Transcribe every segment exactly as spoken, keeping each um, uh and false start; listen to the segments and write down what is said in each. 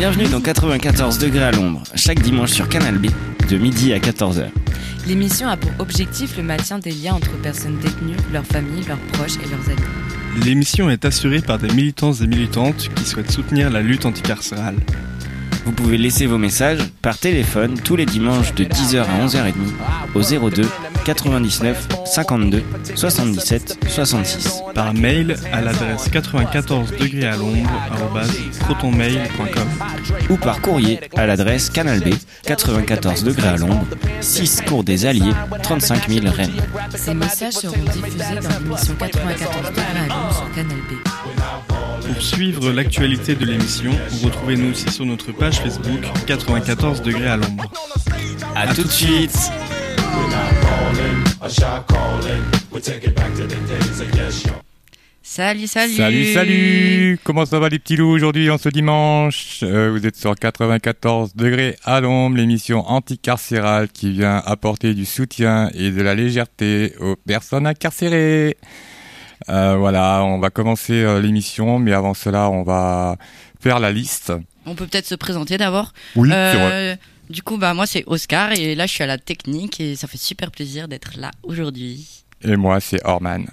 Bienvenue dans quatre-vingt-quatorze degrés à l'ombre, chaque dimanche sur Canal B, de midi à quatorze heures. L'émission a pour objectif le maintien des liens entre personnes détenues, leurs familles, leurs proches et leurs amis. L'émission est assurée par des militants et militantes qui souhaitent soutenir la lutte anticarcérale. Vous pouvez laisser vos messages par téléphone tous les dimanches de dix heures à onze heures trente au zéro deux quatre-vingt-dix-neuf cinquante-deux soixante-dix-sept soixante-six. Par mail à l'adresse quatre-vingt-quatorze degrés à l'ombre arobase protonmail point com ou par courrier à l'adresse Canal B, quatre-vingt-quatorze degrés à l'ombre, six cours des Alliés, trente-cinq mille Rennes. Ces messages seront diffusés dans l'émission quatre-vingt-quatorze degrés à l'ombre sur Canal B. Pour suivre l'actualité de l'émission, vous retrouvez-nous aussi sur notre page Facebook quatre-vingt-quatorze degrés à l'ombre. A, à tout de suite. Salut, salut. Salut, salut. Comment ça va les petits loups aujourd'hui en ce dimanche? euh, Vous êtes sur quatre-vingt-quatorze degrés à l'ombre, l'émission anticarcérale qui vient apporter du soutien et de la légèreté aux personnes incarcérées. Euh, voilà, on va commencer euh, l'émission, mais avant cela, on va faire la liste. On peut peut-être se présenter d'abord. Oui, euh, c'est vrai. Du coup, bah moi c'est Oscar et là je suis à la technique et ça fait super plaisir d'être là aujourd'hui. Et moi, c'est Orman.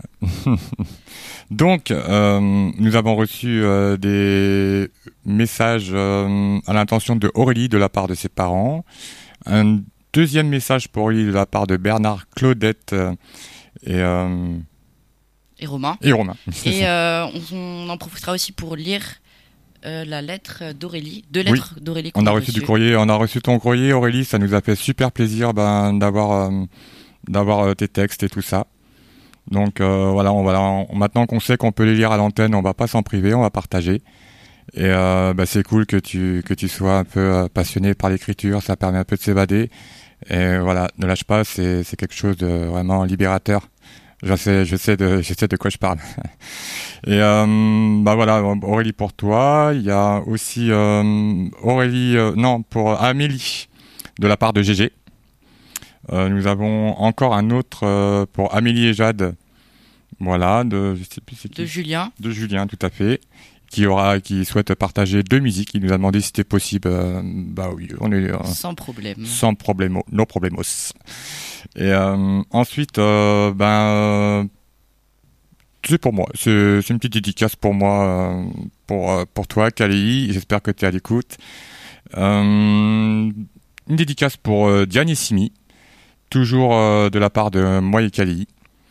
Donc, euh, nous avons reçu euh, des messages euh, à l'intention de Aurélie de la part de ses parents. Un deuxième message pour Aurélie de la part de Bernard, Claudette euh, et... Euh, Et Romain. Et Romain. Et euh, on, on en profitera aussi pour lire euh, la lettre d'Aurélie, deux lettres oui. d'Aurélie. On a reçu du courrier, on a reçu ton courrier, Aurélie. Ça nous a fait super plaisir ben, d'avoir euh, d'avoir euh, tes textes et tout ça. Donc euh, voilà, on va on, maintenant qu'on sait qu'on peut les lire à l'antenne, on va pas s'en priver, on va partager. Et euh, bah, c'est cool que tu que tu sois un peu euh, passionné par l'écriture, ça permet un peu de s'évader. Et voilà, ne lâche pas, c'est c'est quelque chose de vraiment libérateur. Je sais, je sais de, je sais de quoi je parle. Et euh, bah voilà, Aurélie pour toi. Il y a aussi euh, Aurélie, euh, non pour Amélie de la part de G G. Euh, nous avons encore un autre euh, pour Amélie et Jade. Voilà, de, je sais plus c'est qui. De Julien. De Julien, tout à fait. Qui aura, qui souhaite partager deux musiques. Il nous a demandé si c'était possible. Euh, bah oui, on est. Euh, sans problème. Sans problème, no problemos. Et euh, ensuite, euh, ben, euh, c'est pour moi. C'est, c'est une petite dédicace pour moi, euh, pour euh, pour toi, Kali. J'espère que tu es à l'écoute. Euh, une dédicace pour euh, Diane et Simi, toujours euh, de la part de moi et Kali.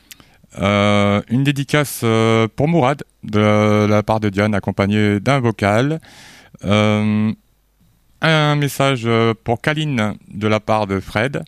Euh, une dédicace euh, pour Mourad de la part de Diane, accompagné d'un vocal. Euh, un message pour Kaline de la part de Fred.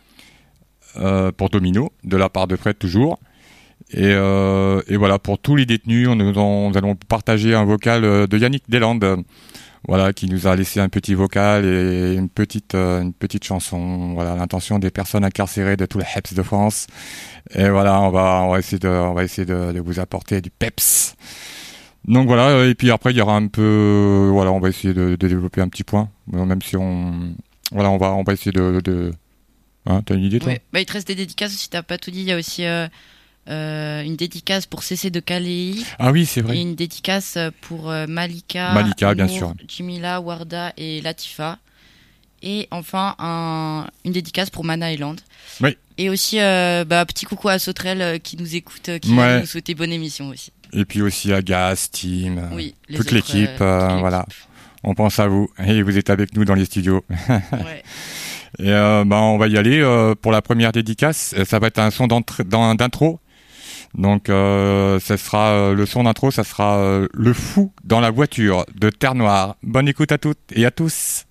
Euh, pour Domino, de la part de Fred toujours. Et, euh, et voilà, pour tous les détenus, on, on, nous allons partager un vocal de Yannick Deslandes, voilà, qui nous a laissé un petit vocal et une petite, euh, une petite chanson. Voilà, à l'intention des personnes incarcérées de tout le H E P S de France. Et voilà, on va, on va essayer de, on va essayer de, de vous apporter du peps. Donc voilà, et puis après il y aura un peu, voilà, on va essayer de, de développer un petit point, même si on, voilà, on va, on va essayer de, de Hein, t'as une idée, toi? Ouais. Bah, il te reste des dédicaces aussi, t'as pas tout dit. Il y a aussi euh, euh, une dédicace pour C C de Calais. Ah oui, c'est vrai. Et une dédicace pour euh, Malika, Malika Amour, bien sûr. Jimila, Warda et Latifa. Et enfin, un, une dédicace pour Mana Island. Oui. Et aussi, euh, bah, petit coucou à Sauterelle euh, qui nous écoute, qui ouais. va nous souhaiter bonne émission aussi. Et puis aussi à Gaz, Team, oui, toute autres, l'équipe. Euh, euh, toute voilà. L'équipe. On pense à vous. Et vous êtes avec nous dans les studios. Ouais. Et euh, bah, on va y aller euh, pour la première dédicace. Ça va être un son d'intro. Donc, euh, ça sera euh, le son d'intro, ça sera euh, Le Fou dans la voiture de Terre Noire. Bonne écoute à toutes et à tous.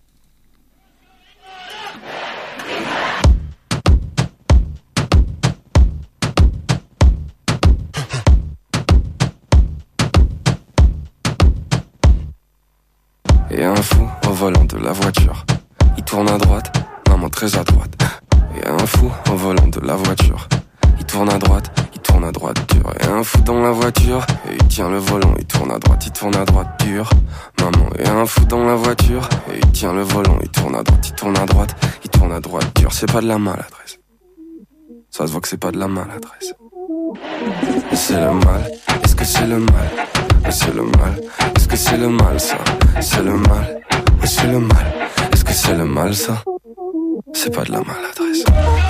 Et un fou au volant de la voiture. Il tourne à droite, maman très à droite. Et un fou au volant de la voiture. Il tourne à droite, il tourne à droite dur. Et un fou dans la voiture, et il tient le volant. Il tourne à droite, il tourne à droite dur. Maman, et un fou dans la voiture, et il tient le volant. Il tourne à droite, il tourne à droite, il tourne à droite dur. C'est pas de la maladresse. Ça se voit que c'est pas de la maladresse. Mais c'est le mal, est-ce que c'est le mal? Mais c'est le mal, est-ce que c'est le mal ça? C'est le mal. mais c'est le mal. Est-ce que c'est le mal ça? C'est pas de la maladresse.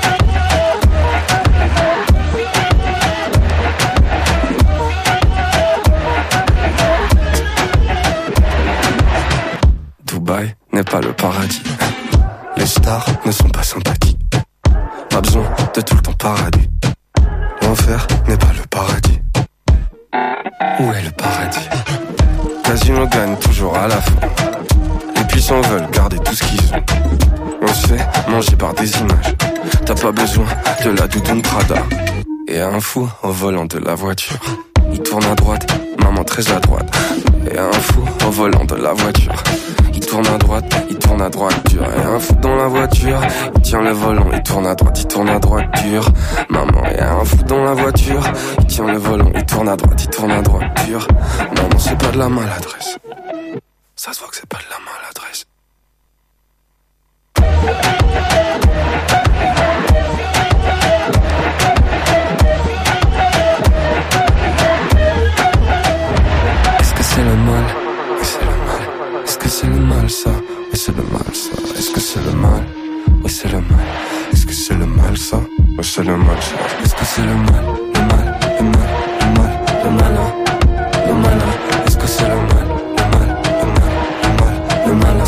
Dubaï n'est pas le paradis. Les stars ne sont pas sympathiques. Pas besoin de tout le temps paradis. L'enfer n'est pas le paradis. Où est le paradis? Casino gagne toujours à la fin. Les puissants veulent garder tout ce qu'ils ont. On se fait manger par des images. T'as pas besoin de la doudoune Prada. Et un fou au volant de la voiture. Il tourne à droite, maman très à droite. Et un fou au volant de la voiture. Il tourne à droite, il tourne à droite dur. Et un fou dans la voiture, il tient le volant, il tourne à droite, il tourne à droite dur. Maman, et un fou dans la voiture, il tient le volant, il tourne à droite, il tourne à droite dur. Non, non, c'est pas de la maladresse. Ça se voit que c'est pas de la maladresse. Est-ce que c'est le mal? Oui, c'est le mal. Est-ce que c'est le mal ça? Oui, c'est le mal ça. Est-ce que c'est le mal? Oui, c'est le mal. Est-ce que c'est le mal ça? Oui, c'est le mal ça. Est-ce que c'est le mal? Le mal, le mal, le mal, le malin, le malin. Est-ce que c'est le mal? Le mal, le mal, le mal, le malin.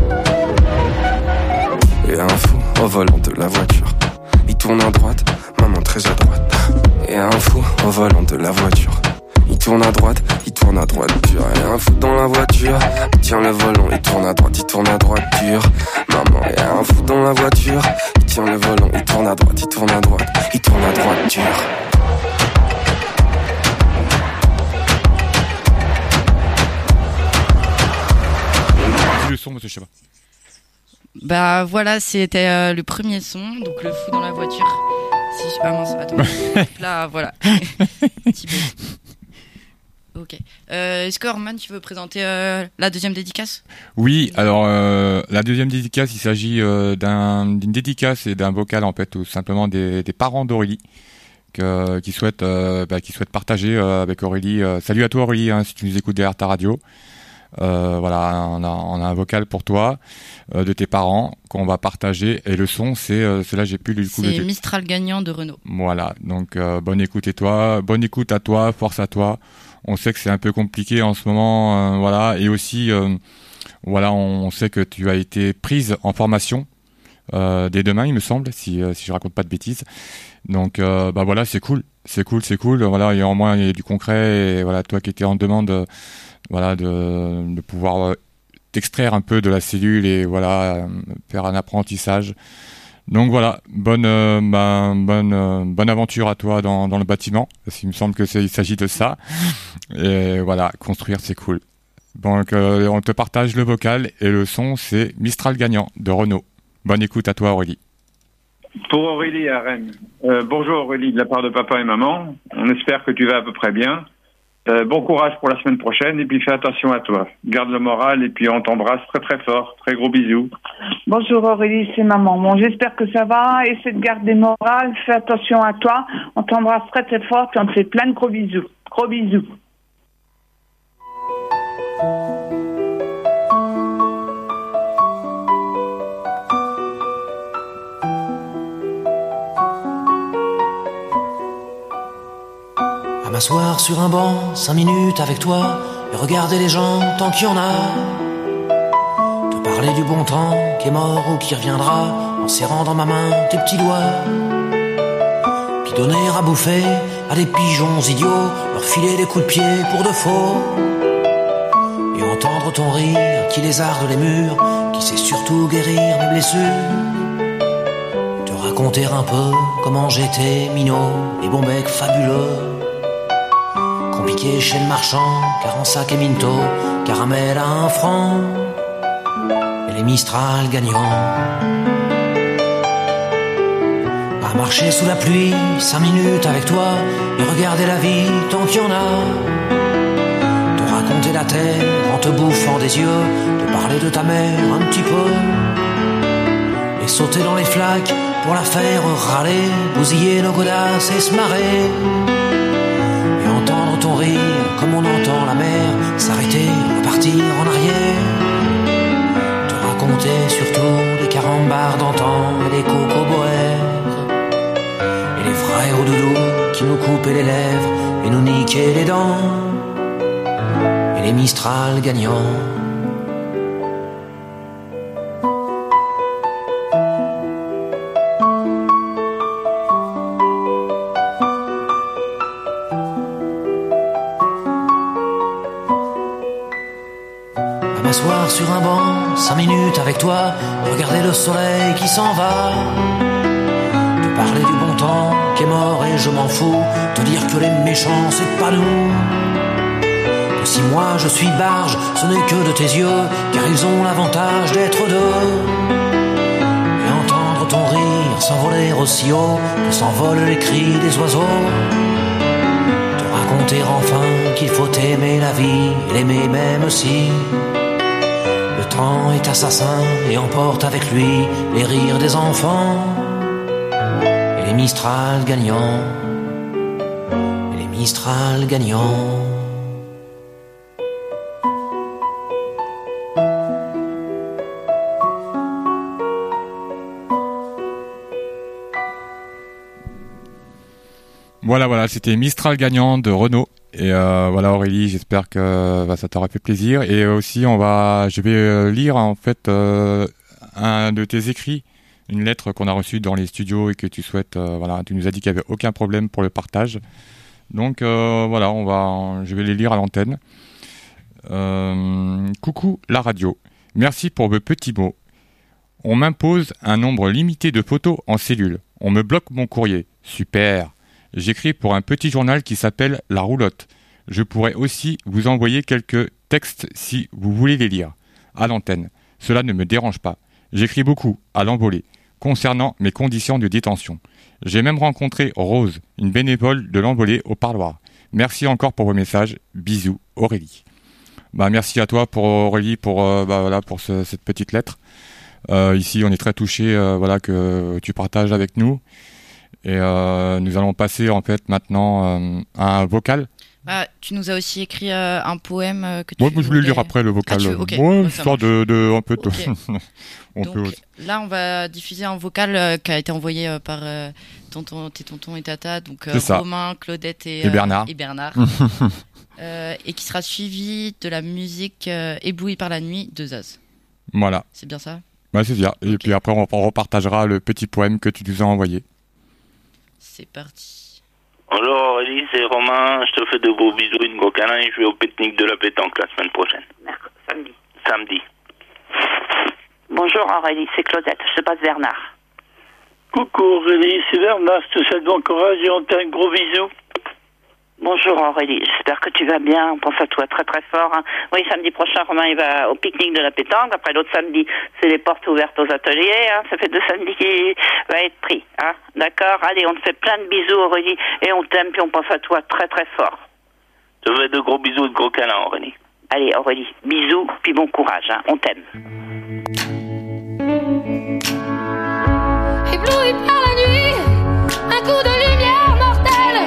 Et un fou au volant de la voiture. Il tourne à droite, maman très à droite. Et un fou au volant de la voiture. Il tourne à droite, il tourne à droite dur. Et un fou dans la voiture, il tient le volant, il tourne à droite, il tourne à droite dur. Maman, et un fou dans la voiture, il tient le volant, il tourne à droite, il tourne à droite, il tourne à droite dur. Le son, monsieur Chabat. Bah voilà, c'était euh, le premier son, donc le fou dans la voiture. Si je... Ah mince, attends. Là, voilà. Petit bug. Ok. Euh, est-ce que Orman, tu veux présenter euh, la deuxième dédicace? Oui, alors euh, la deuxième dédicace, il s'agit euh, d'un, d'une dédicace et d'un vocal en fait, tout simplement des, des parents d'Aurélie que, qui souhaitent euh, bah, qui souhaitent partager euh, avec Aurélie. Euh, salut à toi Aurélie, hein, si tu nous écoutes derrière ta radio. Euh, voilà, on a, on a un vocal pour toi euh, de tes parents qu'on va partager et le son c'est euh, cela j'ai pu du coup. C'est le... Mistral gagnant de Renault. Voilà, donc euh, bonne écoute et toi, bonne écoute à toi, force à toi. On sait que c'est un peu compliqué en ce moment, euh, voilà, et aussi, euh, voilà, on, on sait que tu as été prise en formation euh, dès demain, il me semble, si euh, si je raconte pas de bêtises. Donc, euh, bah voilà, c'est cool, c'est cool, c'est cool. Voilà, il y a au moins il y a du concret. Et voilà, toi qui étais en demande, euh, voilà, de de pouvoir euh, t'extraire un peu de la cellule et voilà, euh, faire un apprentissage. Donc voilà, bonne euh, bah, bonne euh, bonne aventure à toi dans dans le bâtiment, parce qu'il me semble que c'est il s'agit de ça. Et voilà, construire c'est cool. Donc euh, on te partage le vocal et le son, c'est Mistral gagnant de Renault. Bonne écoute à toi Aurélie. Pour Aurélie à Rennes. Euh, bonjour Aurélie de la part de papa et maman. On espère que tu vas à peu près bien. Euh, bon courage pour la semaine prochaine et puis fais attention à toi. Garde le moral et puis on t'embrasse très très fort. Très gros bisous. Bonjour Aurélie, c'est maman. Bon, j'espère que ça va. Essaie de garder moral. Fais attention à toi. On t'embrasse très très fort et on te fait plein de gros bisous. Gros bisous. M'asseoir sur un banc, cinq minutes avec toi, et regarder les gens tant qu'il y en a. Te parler du bon temps qui est mort ou qui reviendra, en serrant dans ma main tes petits doigts. Puis donner à bouffer à des pigeons idiots, leur filer des coups de pied pour de faux. Et entendre ton rire qui lézarde les murs, qui sait surtout guérir mes blessures. Te raconter un peu comment j'étais minot et bon bec fabuleux. Compliqué chez le marchand, car en sac et minto, caramel à un franc, et les Mistral gagnants. À marcher sous la pluie, cinq minutes avec toi, et regarder la vie tant qu'il y en a. Te raconter la terre en te bouffant des yeux, te parler de ta mère un petit peu, et sauter dans les flaques pour la faire râler, bousiller nos godasses et se marrer. Entendre ton rire comme on entend la mer s'arrêter, repartir en arrière. écouter surtout les carambars d'antan et les cocoboères. Et les frères au doudou qui nous coupaient les lèvres et nous niquaient les dents. Et les Mistral gagnants. M'asseoir sur un banc, cinq minutes avec toi, regarder le soleil qui s'en va, te parler du bon temps qui est mort et je m'en fous, te dire que les méchants c'est pas nous, que si moi je suis barge, ce n'est que de tes yeux, car ils ont l'avantage d'être deux, et entendre ton rire s'envoler aussi haut que s'envolent les cris des oiseaux, te raconter enfin qu'il faut aimer la vie et l'aimer même si le temps est assassin et emporte avec lui les rires des enfants et les Mistral gagnants, et les Mistral gagnants. Voilà, voilà, c'était Mistral gagnant de Renaud. Et euh, voilà Aurélie, j'espère que bah, ça t'aura fait plaisir. Et aussi, on va, je vais euh, lire en fait euh, un de tes écrits, une lettre qu'on a reçue dans les studios et que tu souhaites. Euh, voilà, tu nous as dit qu'il n'y avait aucun problème pour le partage. Donc euh, voilà, on va, je vais les lire à l'antenne. Euh, coucou la radio, merci pour vos petits mots. On m'impose un nombre limité de photos en cellule. On me bloque mon courrier. Super. J'écris pour un petit journal qui s'appelle La Roulotte. Je pourrais aussi vous envoyer quelques textes si vous voulez les lire. À l'antenne. Cela ne me dérange pas. J'écris beaucoup, à l'envolée, concernant mes conditions de détention. J'ai même rencontré Rose, une bénévole de l'envolée au parloir. Merci encore pour vos messages. Bisous, Aurélie. Bah, merci à toi pour Aurélie pour, euh, bah, voilà, pour ce, cette petite lettre. Euh, ici, on est très touchés euh, voilà, que tu partages avec nous. Et euh, nous allons passer en fait maintenant euh, à un vocal. Bah, tu nous as aussi écrit euh, un poème euh, que tu. Moi, ouais, je voulais lire après le vocal. Ah, tu... okay. Ouais, ouais, histoire de, de un peu. De... Okay. on Donc, peut... là, on va diffuser un vocal euh, qui a été envoyé euh, par euh, tonton, tes tontons et tata, donc euh, Romain, Claudette et, et Bernard, euh, et, Bernard. euh, et qui sera suivi de la musique euh, Éblouie par la nuit de Zaz. Voilà. C'est bien ça. Ouais, c'est bien. Okay. Et puis après, on repartagera le petit poème que tu nous as envoyé. C'est parti. Bonjour Aurélie, c'est Romain, je te fais de gros bisous, une gros câlin et je vais au pique-nique de la pétanque la semaine prochaine. Mercredi, samedi. Samedi. Bonjour Aurélie, c'est Claudette, je te passe Bernard. Coucou Aurélie, c'est Bernard, je te souhaite bon courage et on te fait un gros bisou. Bonjour Aurélie, j'espère que tu vas bien, on pense à toi très très fort. Hein. Oui, samedi prochain, Romain il va au pique-nique de la pétanque, après l'autre samedi, c'est les portes ouvertes aux ateliers, hein. Ça fait deux samedis qu'il va être pris. Hein. D'accord, allez, on te fait plein de bisous Aurélie, et on t'aime, puis on pense à toi très très fort. Je te fais de gros bisous et de gros câlins Aurélie. Allez Aurélie, bisous, puis bon courage, hein. On t'aime. Ébloui par la nuit, un coup de lumière mortelle.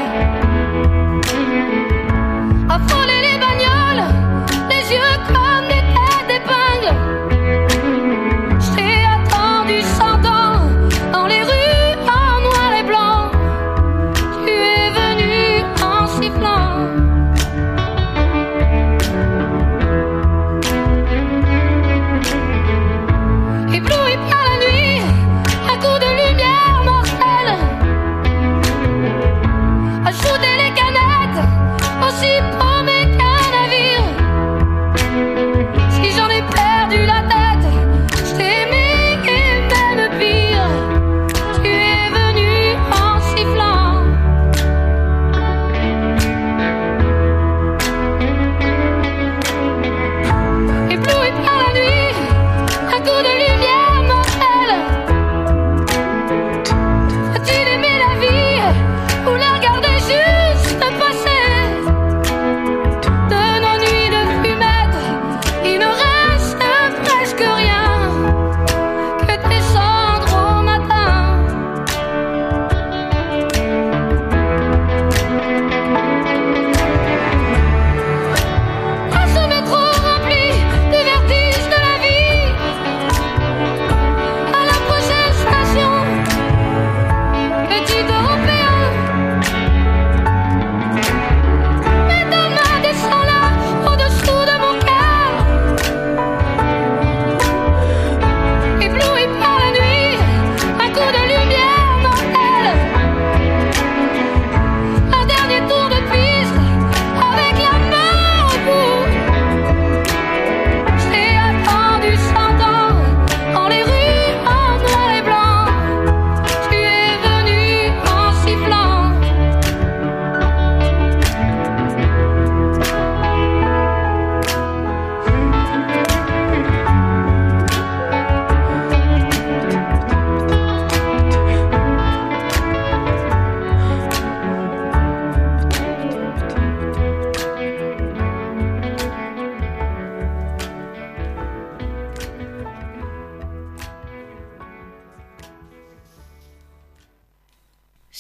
Affoler les bagnoles, les yeux comme des têtes d'épingle. Je t'ai attendu cent ans, dans les rues en noir et blanc. Tu es venu en sifflant.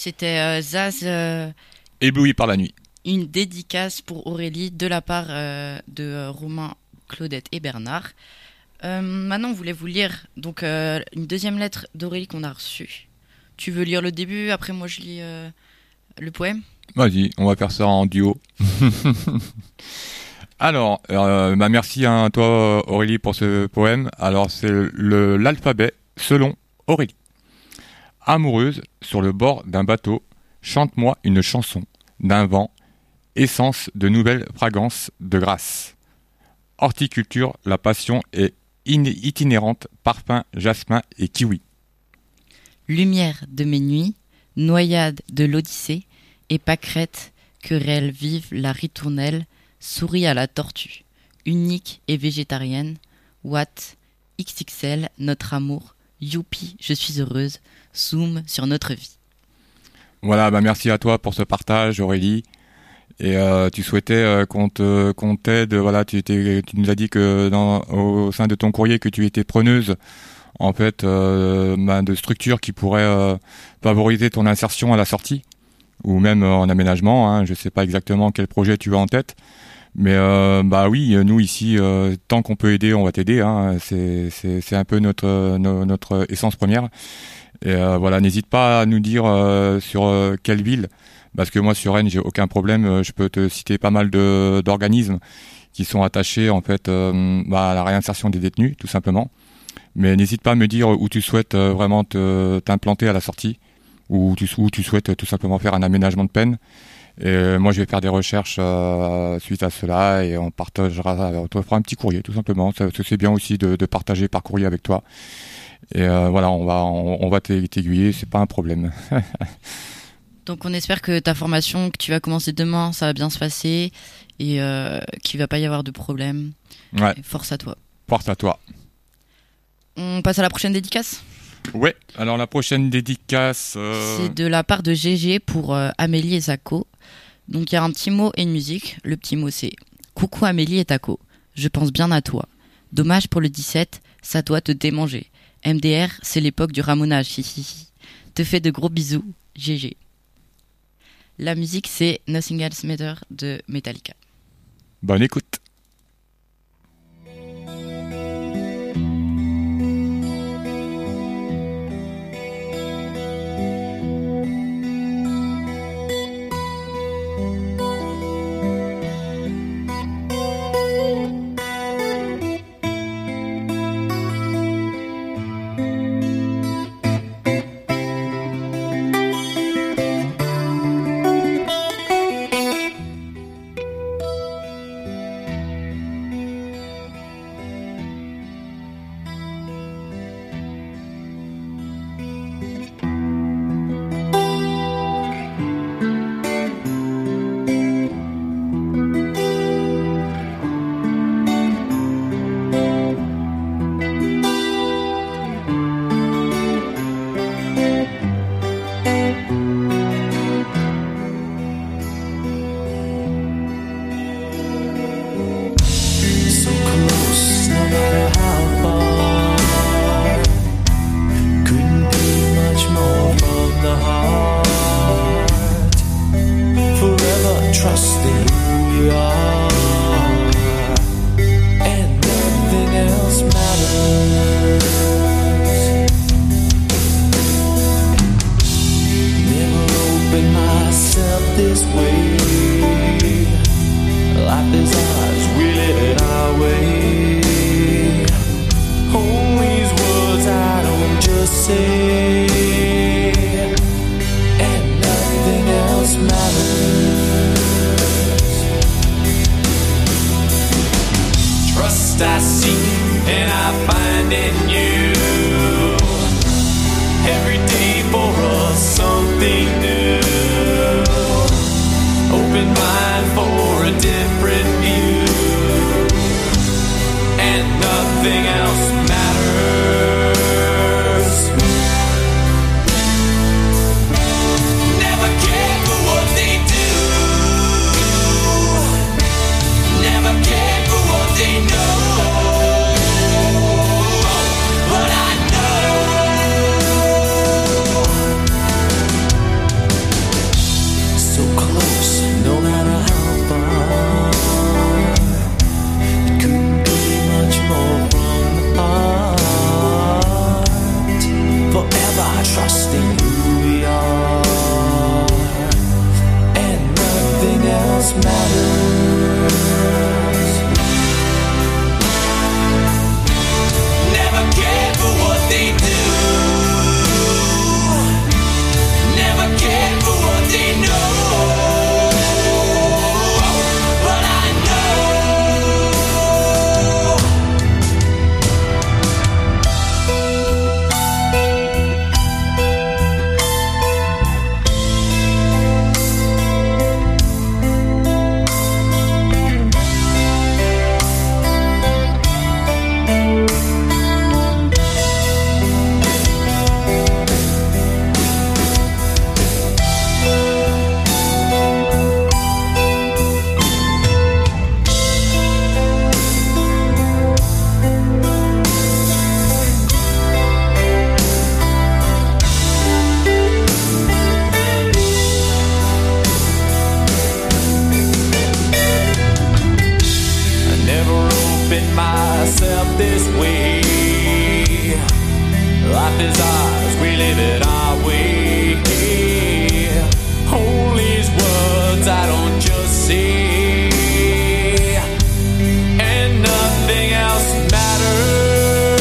C'était euh, Zaz, euh, Ébloui par la nuit. une dédicace pour Aurélie de la part euh, de euh, Romain, Claudette et Bernard. Euh, maintenant, on voulait vous lire donc euh, une deuxième lettre d'Aurélie qu'on a reçue. Tu veux lire le début, après moi je lis euh, le poème? Vas-y, on va faire ça en duo. Alors, euh, bah merci à toi Aurélie pour ce poème. Alors c'est le, l'alphabet selon Aurélie. Amoureuse sur le bord d'un bateau, chante-moi une chanson d'un vent, essence de nouvelles fragrances de grâce. Horticulture, la passion est in- itinérante, parfum, jasmin et kiwi. Lumière de mes nuits, noyade de l'Odyssée, et pâquerette, querelle vive la ritournelle, sourit à la tortue, unique et végétarienne, Watt, X X L, notre amour, youpi, je suis heureuse, zoom sur notre vie. Voilà, bah merci à toi pour ce partage Aurélie. Et euh, tu souhaitais euh, qu'on te qu'on t'aide, voilà, tu étais, tu nous as dit que dans au sein de ton courrier que tu étais preneuse en fait euh, bah, de structures qui pourraient euh, favoriser ton insertion à la sortie ou même euh, en aménagement. Hein, je sais pas exactement quel projet tu as en tête, mais euh, bah oui, nous ici, euh, tant qu'on peut aider, on va t'aider. Hein, c'est c'est c'est un peu notre no, notre essence première. Et euh, voilà, n'hésite pas à nous dire euh, sur euh, quelle ville. Parce que moi sur Rennes j'ai aucun problème, je peux te citer pas mal de d'organismes qui sont attachés en fait euh, bah, à la réinsertion des détenus tout simplement. Mais n'hésite pas à me dire où tu souhaites euh, vraiment te, t'implanter à la sortie, ou tu, où tu souhaites tout simplement faire un aménagement de peine. Et euh, moi je vais faire des recherches euh, suite à cela et on partagera, on te fera un petit courrier tout simplement. Ça, c'est bien aussi de, de partager par courrier avec toi. Et euh, voilà, on va on, on va t'aiguiller, c'est pas un problème. Donc on espère que ta formation que tu vas commencer demain, ça va bien se passer et euh, qu'il va pas y avoir de problème. Ouais. Et force à toi. Force à toi. On passe à la prochaine dédicace. Ouais. Alors la prochaine dédicace. Euh... C'est de la part de G G pour euh, Amélie et Sako. Donc il y a un petit mot et une musique. Le petit mot c'est coucou Amélie et Taco. Je pense bien à toi. Dommage pour le dix-sept, ça doit te démanger. M D R, c'est l'époque du ramonage. Hihihi. Te fais de gros bisous. G G. La musique, c'est Nothing Else Matter de Metallica. Bonne écoute. Life is ours, we live it our way. All these words I don't just say, and nothing else matters.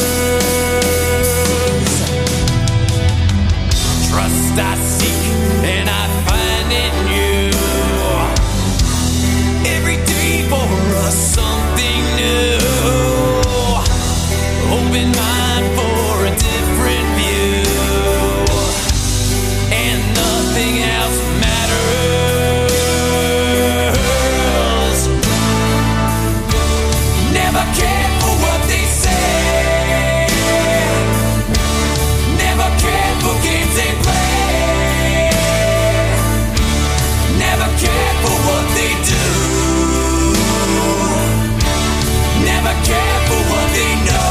Trust I seek and I find in you. Every day for us something new. Open mind for a different view, and nothing else matters. Never cared for what they say, never cared for games they play, never cared for what they do, never cared for what they know.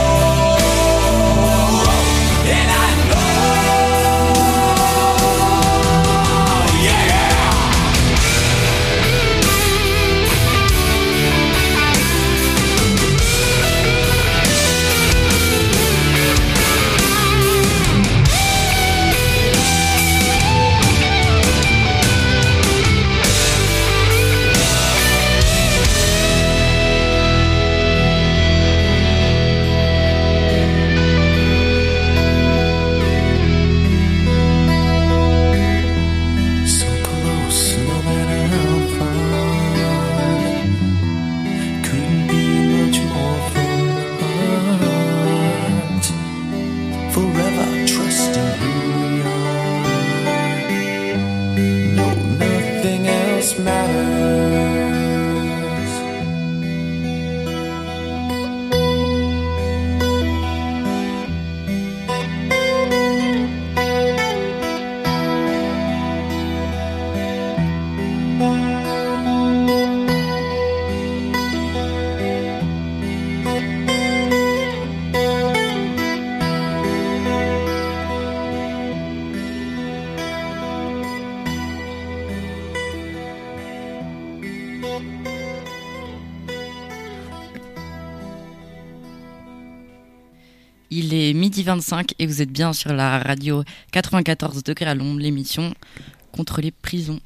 Il est midi vingt-cinq et vous êtes bien sur la radio quatre-vingt-quatorze degrés à Londres, l'émission contre les prisons.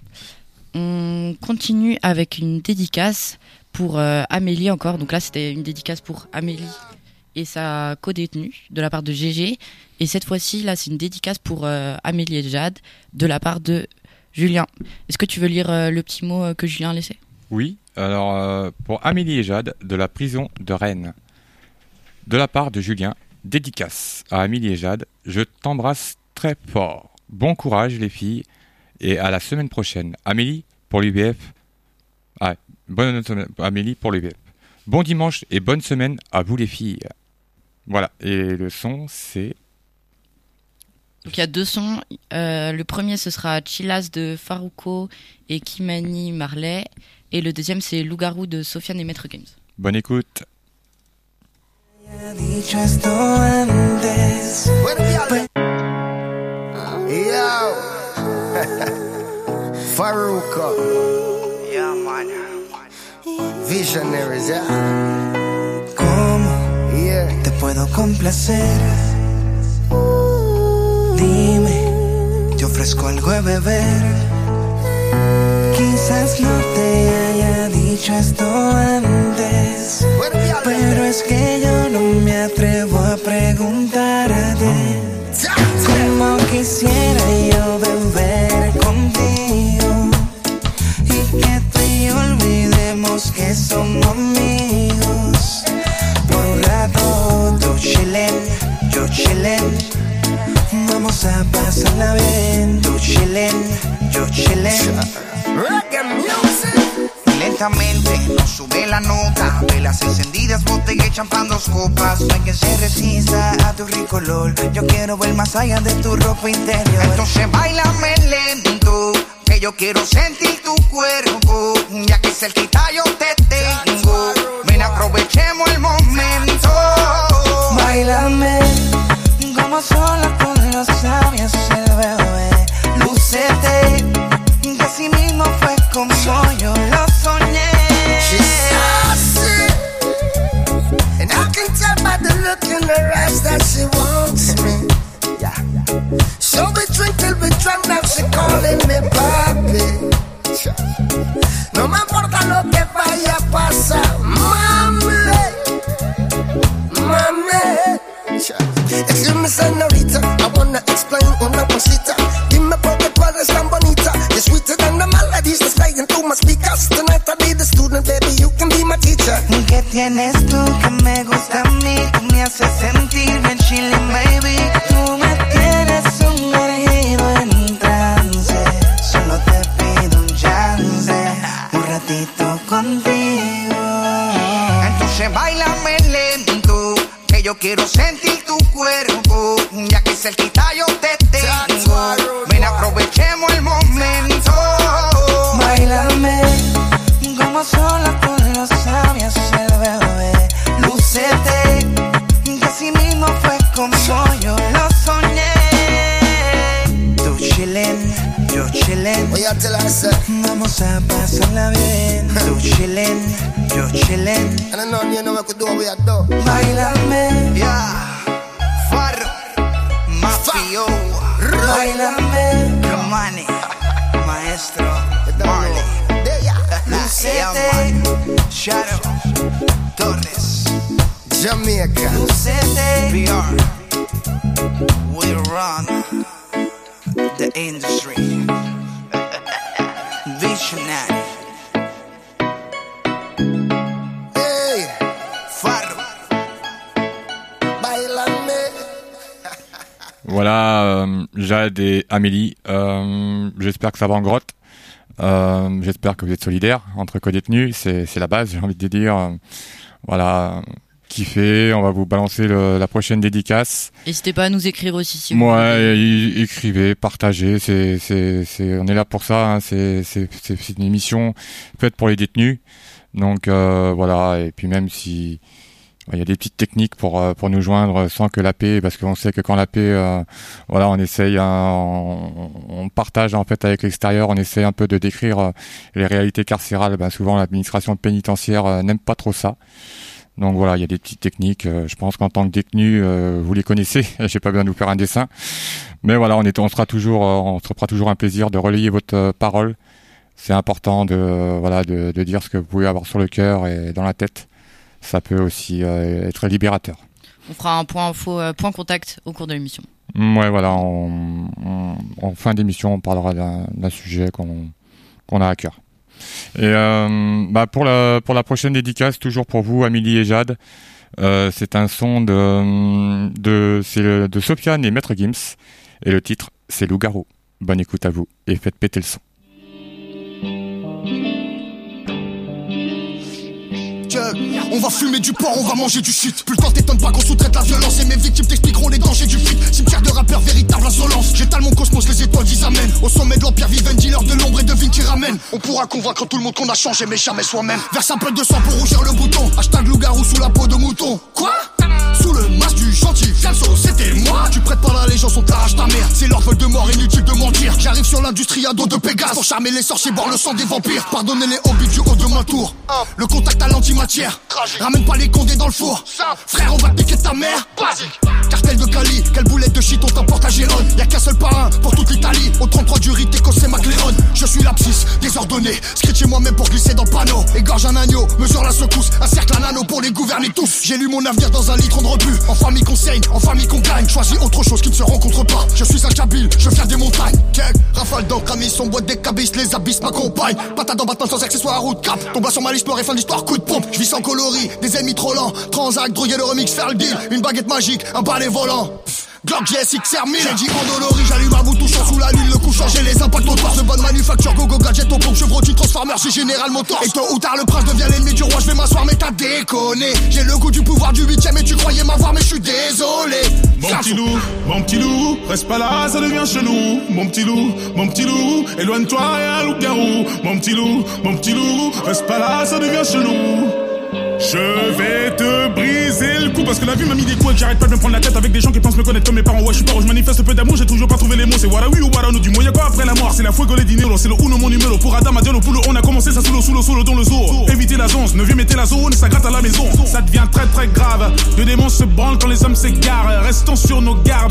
On continue avec une dédicace pour euh, Amélie encore. Donc là, c'était une dédicace pour Amélie et sa co-détenue de la part de G G. Et cette fois-ci, là, c'est une dédicace pour euh, Amélie et Jade de la part de Julien. Est-ce que tu veux lire euh, le petit mot euh, que Julien a laissé ? Oui, alors euh, pour Amélie et Jade de la prison de Rennes. De la part de Julien, dédicace à Amélie et Jade. Je t'embrasse très fort. Bon courage les filles et à la semaine prochaine. Amélie pour l'U B F. Ah, bonne semaine, Amélie pour l'U B F. Bon dimanche et bonne semaine à vous les filles. Voilà, et le son c'est... Donc il y a deux sons. Euh, le premier ce sera Chillas de Farouko et Kimani Marley. Et le deuxième c'est Loup-garou de Sofiane et Maître Games. Bonne écoute. Dicho esto antes. Yo, Farouko. Yeah, man. Visionaries, yeah. ¿Cómo yeah. te puedo complacer? Dime, te ofrezco algo de beber. Quizás no te haya dicho esto antes, pero es que yo no me atrevo a preguntarte cómo quisiera yo beber contigo y que tú y yo olvidemos que somos amigos. Por un rato tú chillen, yo chillen, vamos a pasarla bien. Tú chillen, yo chillen. Reggae music. Lentamente nos sube la nota, velas encendidas, botella y champán, dos copas. No hay quien se resista a tu rico olor. Yo quiero ver más allá de tu ropa interior. Entonces bailame lento, que yo quiero sentir tu cuerpo. Ya que cerquita yo te tengo, ven aprovechemos el momento. Bailame como sola con los labios el bebé. Lúcete, que así mismo fue como yo lo soñé. She's saucy, and I can tell by the look in her eyes that she wants me. cállenme papi. No me importa lo que vaya a pasar, mami, mami. Excuse me, señorita, I wanna explain una cosita. Dime por qué tú eres tan bonita. You're sweeter than the melodies that's playing through my speakers. Tonight I'll be the student, baby, you can be my teacher. ¿Qué tienes tú que me gusta a mí? Tú me haces sentir bien chilling, baby. Tú me tienes sumergido en trance. Solo te pido un chance, un ratito contigo. Entonces bailame lento, que yo quiero sentir tu cuerpo. Ya que cerquita yo te tengo, ven aprovechemos el momento. Báilame como sola con los labios el bebé. Lúcete, que así mismo fue como yo lo soñé. Tú chillen, yo chillen. Vamos a pasarla bien. Tú chillen, yo chillen. Báilame, yeah. Farro, Mafio, báilame, Romani, Maestro, Marley, Lucete, Shadow, Torres, Jamaica, Lucete, B R, we run the industry, Visionary, hey, Farro. bailame. Voilà, euh, Jade et Amélie, euh, j'espère que ça va en grotte. Euh, j'espère que vous êtes solidaires entre co-détenus, c'est, c'est la base, j'ai envie de dire. Euh, voilà, kiffez, on va vous balancer le, la prochaine dédicace. N'hésitez pas à nous écrire aussi si vous Ouais, voulez. é- écrivez, partagez, c'est, c'est, c'est, on est là pour ça, hein, c'est, c'est, c'est, c'est une émission faite pour les détenus. Donc euh, voilà, et puis même si il y a des petites techniques pour euh, pour nous joindre sans que l'A P, parce qu'on sait que quand l'A P, euh, voilà, on essaye, hein, on, on partage en fait avec l'extérieur, on essaie un peu de décrire euh, les réalités carcérales. Ben, souvent l'administration pénitentiaire euh, n'aime pas trop ça. Donc voilà, il y a des petites techniques. euh, je pense qu'en tant que détenu, euh, vous les connaissez. J'ai pas besoin de vous faire un dessin, mais voilà, on est, on sera toujours, euh, on se fera toujours un plaisir de relayer votre euh, parole. C'est important de euh, voilà de, de dire ce que vous pouvez avoir sur le cœur et dans la tête. Ça peut aussi euh, être libérateur. On fera un point info, euh, point contact au cours de l'émission. Ouais, voilà, on, on, en fin d'émission, on parlera d'un, d'un sujet qu'on, qu'on a à cœur. Et euh, bah pour la pour la prochaine dédicace, toujours pour vous, Amélie et Jade, euh, c'est un son de de c'est le- de Sofiane et Maître Gims, et le titre c'est Loup-garou. Bonne écoute à vous et faites péter le son. Check. On va fumer du porc, on va manger du shit. Plus le temps t'étonne pas qu'on sous-traite la violence. Et mes victimes t'expliqueront les dangers du feat. Cimetière de rappeurs, véritable insolence. J'étale mon cosmos, les étoiles disent amen. Au sommet de l'empire, vive un dealer de l'ombre et devine qui ramène. On pourra convaincre tout le monde qu'on a changé, mais jamais soi-même. Verse un peu de sang pour rougir le bouton. Hashtag loup-garou sous la peau de mouton. Quoi? Sous le masque du gentil Fianso, c'était moi. Tu prêtes pas l'allégeance, on t'arrache ta mère. C'est leur vol de mort, inutile de mentir. J'arrive sur l'industrie à dos de Pégase pour charmer les sorciers, boire le sang des vampires. Pardonnez les hobbies du haut de ma tour. Le contact à l'antimatière. Ramène pas les condés dans le four. Frère, on va piquer ta mère. Basique. Cartel de Cali, quelle boulette de shit on t'emporte à Gérone. Y'a qu'un seul parrain pour toute l'Italie. Au trente-trois du rite, c'est MacLeod. Je suis l'abscisse, désordonné. Scritché moi-même pour glisser dans le panneau. Égorge un agneau, mesure la secousse. Un cercle, un anneau pour les gouverner tous. J'ai lu mon avenir dans un litre de rebut. En famille qu'on saigne, en famille qu'on gagne. Choisis autre chose qui ne se rencontre pas. Je suis un Kabyle, je viens des montagnes. Check, rafale d'encre, amis, son boîte des cabisses. Les abysses m'accompagnent. Patate en battant sans accessoires à route cap. Tombe sur ma liste noire et fin de l'histoire, coup de pompe. Je vis sans coloris, des ennemis trop lents. Transac, droguer le remix, faire le deal. Une baguette magique, un balai volant. Glock G S X R mille. J'ai dit endolori, j'allume un bout touchant sous la lune, le couchant. J'ai les impacts autour de bonne manufacture. Go go gadget au pompe, chevreau du transformer, j'ai Général Motors. Et tôt ou tard le prince devient l'ennemi du roi. Je vais m'asseoir mais t'as déconné. J'ai le goût du pouvoir du huitième et tu croyais m'avoir mais je suis désolé. Mon petit loup, mon petit loup, reste pas là, ça devient chelou. Mon petit loup, mon petit loup, éloigne-toi, y'a un loup-garou. Mon petit loup, mon petit loup, reste pas là, ça devient chelou. Je vais te briser le cou parce que la vie m'a mis des coups et que j'arrête pas de me prendre la tête avec des gens qui pensent me connaître comme mes parents. Ouais, je suis pas où je manifeste peu d'amour, j'ai toujours pas trouvé les mots. C'est voilà oui ou voilà non, du moins y'a quoi après la mort. C'est la fuego les dinero, c'est le uno mon numéro. Pour Adam Adiolo pour le on a commencé ça sous le sous le sous dans le zoo. Évitez la zone, ne viens mettez la zone, ça gratte à la maison. Ça devient très très grave. De démons se branlent quand les hommes s'égarent. Restons sur nos gardes.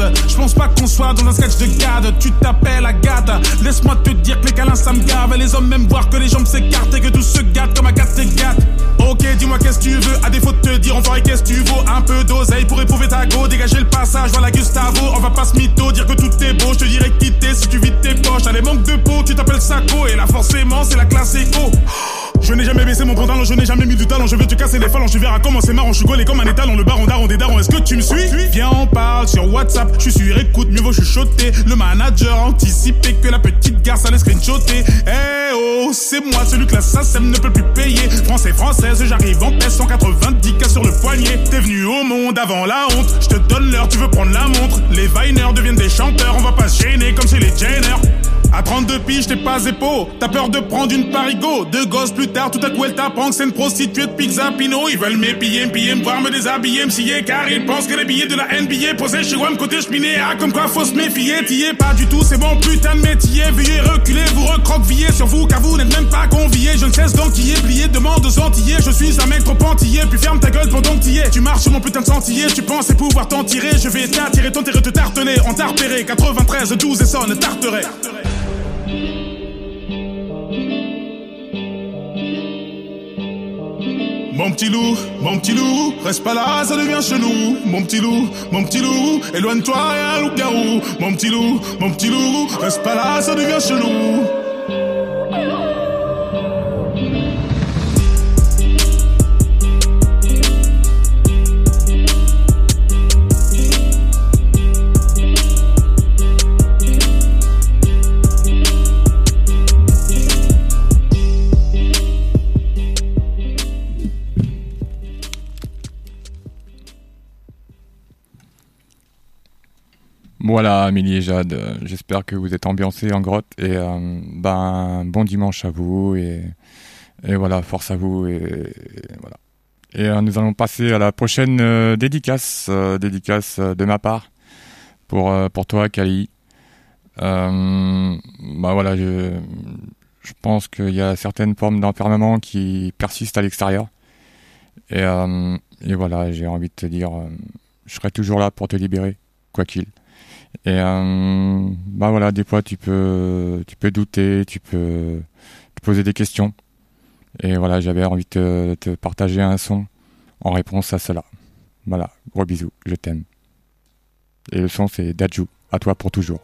garde. Je pense pas qu'on soit dans un sketch de garde. Tu t'appelles Agathe. Laisse-moi te dire que les câlins ça me gave. Les hommes même voir que les jambes s'écartent et que tout se gâte comme Agathe s'égate. Ok, dis-moi qu'est-ce que tu veux. À défaut de te dire, on ferait qu'est-ce que tu vaux. Un peu d'oseille pour éprouver ta go. Dégager le passage, voilà Gustavo. On va pas se mytho, dire que tout est beau. Je te dirais quitter si tu vides tes poches. T'as des manques de peau, tu t'appelles Sako. Et là forcément c'est la classe éco. Je n'ai jamais baissé mon pantalon, je n'ai jamais mis du talent. Je vais te casser les phalanges, tu verras comment c'est marrant. Je suis gaulé comme un étalon, le baron daron des darons. Est-ce que tu me suis? Viens on parle sur WhatsApp. Je suis sur écoute, mieux vaut chuchoter. Le manager a anticipé que la petite garce allait screenshotter. Eh oh, c'est moi celui que la S A C E M ne peut plus payer. Français, française, j'arrive en paix, cent quatre-vingt-dix cas sur le poignet. T'es venu au monde avant la honte. Je te donne l'heure, tu veux prendre la montre. Les Viners deviennent des chanteurs, on va pas se gêner comme chez les Jenner. À trente-deux piges, t'es pas épaule. T'as peur de prendre une parigo. Deux gosses plus tard, tout à coup elle t'apprend que c'est une prostituée de Pizza Pino. Ils veulent m'épiller, m'piller, me voir me déshabiller, me scier. Car ils pensent que les billets de la N B A posés chez WAM côté cheminée. Ah, comme quoi faut se méfier. T'y es pas du tout, c'est bon putain de métier. Veuillez reculer, vous recroquevillez sur vous car vous n'êtes même pas conviés. Je ne cesse d'enquiller, plier, demande aux Antillais. Je suis un mec trop antillais, puis ferme ta gueule pendant que t'y es. Tu marches sur mon putain de sentier, tu pensais pouvoir t'en tirer. Je vais t'attirer, t'enterrer, te tarteler. En t'a repéré, quatre-vingt-treize, douze et sonne, tarterait. Mon petit loup, mon petit loup, reste pas là, ça devient chelou. Mon petit loup, mon petit loup, éloigne-toi, y'a un loup-garou. Mon petit loup, mon petit loup, reste pas là, ça devient chelou. Voilà, Amélie et Jade, euh, j'espère que vous êtes ambiancés en grotte et euh, ben bon dimanche à vous et, et voilà, force à vous et, et voilà. Et euh, nous allons passer à la prochaine euh, dédicace, euh, dédicace euh, de ma part pour euh, pour toi, Kali. Euh, bah voilà, je je pense qu'il y a certaines formes d'enfermement qui persistent à l'extérieur et euh, et voilà, j'ai envie de te dire, euh, je serai toujours là pour te libérer, quoi qu'il. Et euh, bah voilà, des fois tu peux tu peux douter, tu peux te poser des questions. Et voilà, j'avais envie de te, te partager un son en réponse à cela. Voilà, gros bisous, je t'aime. Et le son c'est Dadju, à toi pour toujours.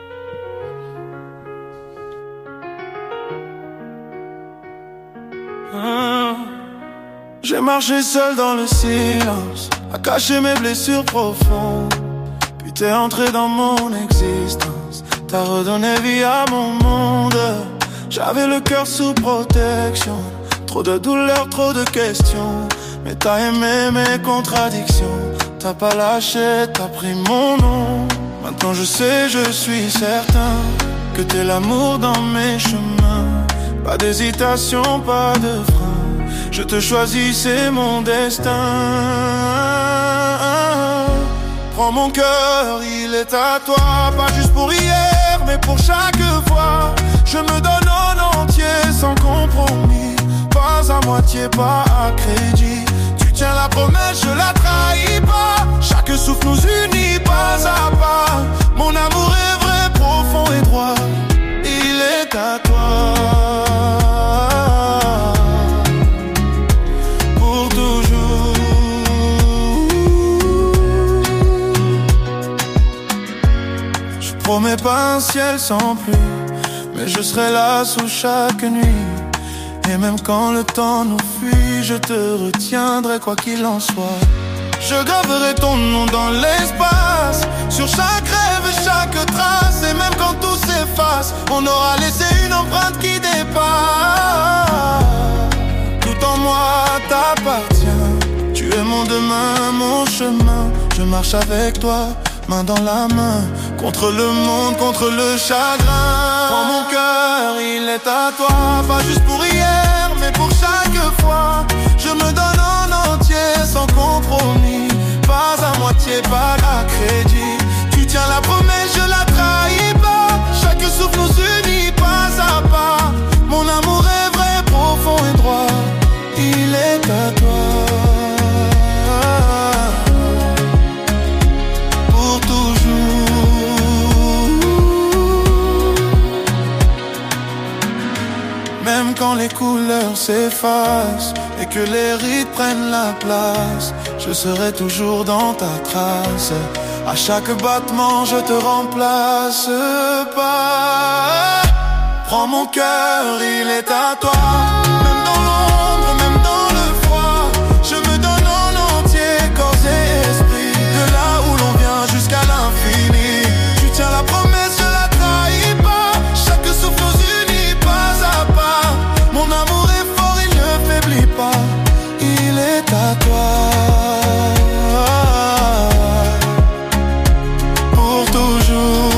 Ah, j'ai marché seul dans le silence, à cacher mes blessures profondes. Puis t'es entré dans mon existence, t'as redonné vie à mon monde. J'avais le cœur sous protection, trop de douleurs, trop de questions. Mais t'as aimé mes contradictions, t'as pas lâché, t'as pris mon nom. Maintenant je sais, je suis certain que t'es l'amour dans mes chemins. Pas d'hésitation, pas de frein, je te choisis, c'est mon destin. Prends mon cœur, il est à toi, pas juste pour hier, mais pour chaque fois. Je me donne en entier, sans compromis, pas à moitié, pas à crédit. Tu tiens la promesse, je la trahis pas. Chaque souffle nous unit, pas à pas. Mon amour est vrai, profond et droit, il est à toi. Je promets pas un ciel sans pluie, mais je serai là sous chaque nuit. Et même quand le temps nous fuit, je te retiendrai quoi qu'il en soit. Je graverai ton nom dans l'espace, sur chaque rêve, chaque trace. Et même quand tout s'efface, on aura laissé une empreinte qui dépasse. Tout en moi t'appartient, tu es mon demain, mon chemin. Je marche avec toi, main dans la main, contre le monde, contre le chagrin. Prends mon cœur, il est à toi, pas juste pour hier, mais pour chaque fois. Je me donne en entier, sans compromis, pas à moitié, pas à crédit. Tu tiens la promesse, je la trahis pas. Chaque souffle nous unit, pas à pas. Mon amour est vrai, profond et droit, il est à toi. Pour toujours. couleurs s'effacent et que les rides prennent la place, je serai toujours dans ta trace. À chaque battement, je te remplace pas. Prends mon cœur, il est à toi. Même dans l'ombre, même dans le froid, je me donne en entier, corps et esprit. De là où l'on vient jusqu'à l'infini. Tu tiens la promesse, je la trahis pas. Chaque souffle nous unit pas à pas. Mon amour est fort, il ne faiblit pas. Il est à toi. Pour toujours.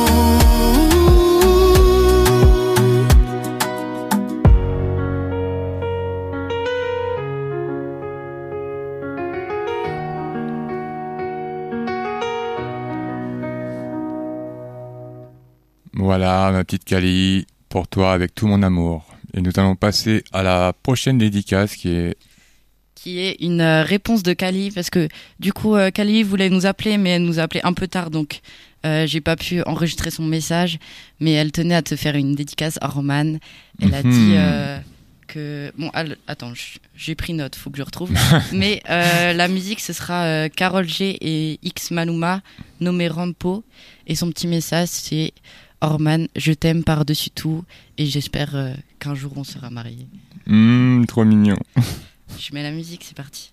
Voilà, ma petite Kali, pour toi avec tout mon amour. Et nous allons passer à la prochaine dédicace qui est... Qui est une euh, réponse de Kali, parce que du coup, euh, Kali voulait nous appeler, mais elle nous a appelé un peu tard, donc euh, j'ai pas pu enregistrer son message, mais elle tenait à te faire une dédicace à Roman. Elle a Mhm. dit euh, que... Bon, elle- attends, j- j'ai pris note, faut que je retrouve. mais euh, la musique, ce sera euh, Karol G et X Maluma, nommé Rampo, et son petit message, c'est... Orman, je t'aime par-dessus tout et j'espère euh, qu'un jour on sera mariés. Mmh, trop mignon. Je mets la musique, c'est parti.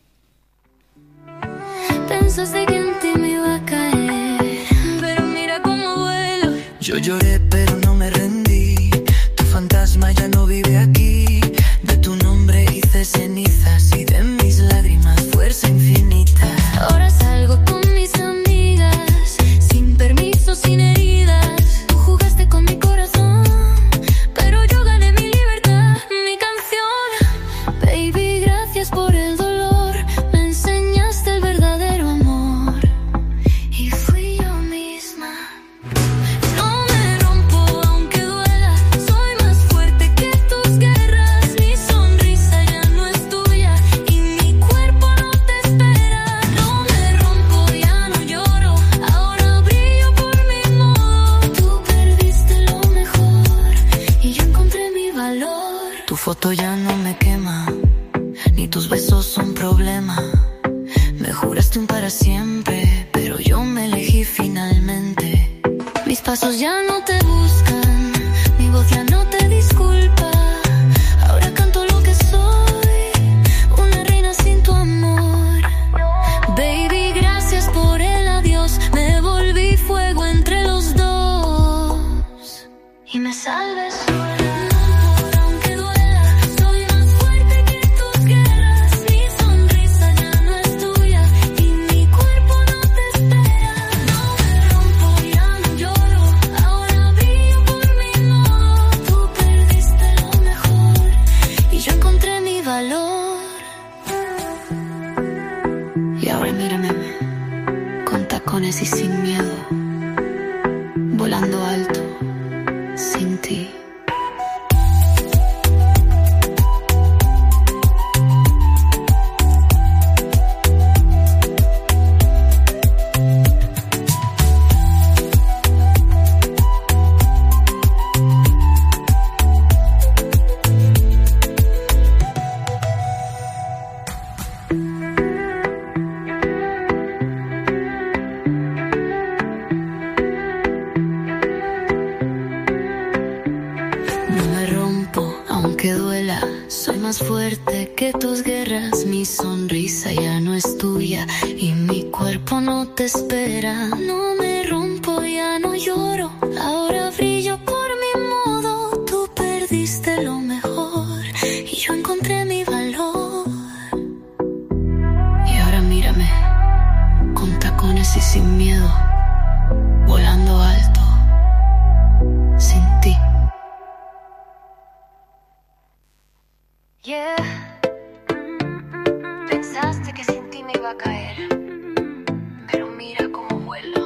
Pensaste que en ti me iba a caer, pero mira cómo vuelo. Yo lloré pero no me rendí. Tu fantasma ya no vive aquí. De tu nombre hice cenizas y de mis lágrimas fuerza infinita. Ahora salgo con mis amigas, sin permiso, sin heridas. Tú jugaste con mi corazón, pero yo gané mi libertad. Mi canción, baby, gracias por el dolor. Me enseñaste el verdadero amor y fui yo misma. No me rompo aunque duela, soy más fuerte que tus guerras. Mi sonrisa ya no es tuya y mi cuerpo no te espera. No me rompo, ya no lloro, ahora brillo por mi modo. Tú perdiste lo mejor y yo encontré mi valor. Tu foto ya no me quema, ni tus besos son problema. Me juraste un para siempre, pero yo me elegí finalmente. Mis pasos ya no te buscan, mi voz ya no te disculpa. Ahora canto lo que soy, una reina sin tu amor. Baby, gracias por el adiós, me volví fuego entre los dos y me salves sola. Aunque duela, soy más fuerte que tus guerras. Mi sonrisa ya no es tuya y mi cuerpo no te espera. No me rompo, ya no lloro, ahora brillo por mi modo. Tú perdiste lo mejor y yo encontré mi valor. Y ahora mírame, con tacones y sin miedo, volando alto, sin ti. No me rompo, aunque duela, soy más fuerte que tus guerras. Mi sonrisa ya no es tuya y mi cuerpo no te espera. No me rompo, ya no lloro, ahora brillo por mi modo. Tú perdiste lo mejor y yo encontré mi valor. Y ahora mírame, con tacones y sin miedo, volando alto, sin ti. Yeah. Pensaste que sin ti me iba a caer, pero mira cómo vuelo.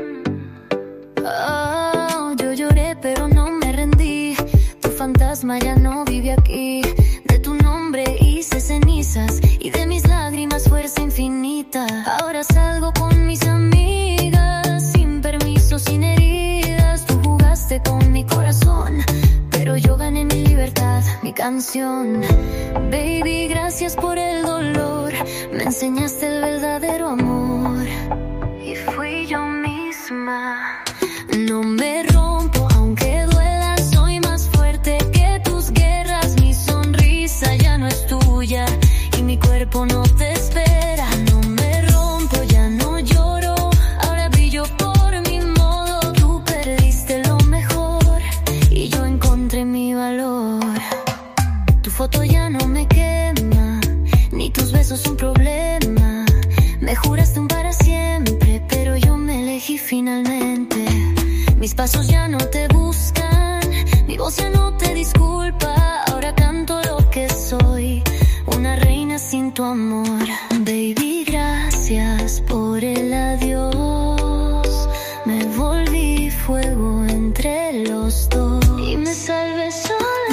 Oh, yo lloré pero no me rendí. Tu fantasma ya no vive aquí. De tu nombre hice cenizas y de mis lágrimas fuerza infinita. Ahora salgo con mis amigas, sin permiso, sin heridas. Tú jugaste con mi corazón, pero yo gané mi libertad. Mi canción. Baby, gracias por el dolor. Me enseñaste el verdadero amor. Y fui yo misma. No me rompo, aunque duela. Soy más fuerte que tus guerras. Mi sonrisa ya no es tuya. Y mi cuerpo no te espera. No me rompo, ya no lloro. Ahora brillo por mi modo. Tú perdiste lo mejor. Y yo encontré mi valor. Tu foto ya no me quema, ni tus besos un problema. Me juraste un para siempre, pero yo me elegí finalmente. Mis pasos ya no te buscan, mi voz ya no te disculpa. Ahora canto lo que soy, una reina sin tu amor. Baby, gracias por el adiós. Me volví fuego entre los dos y me salvé sola.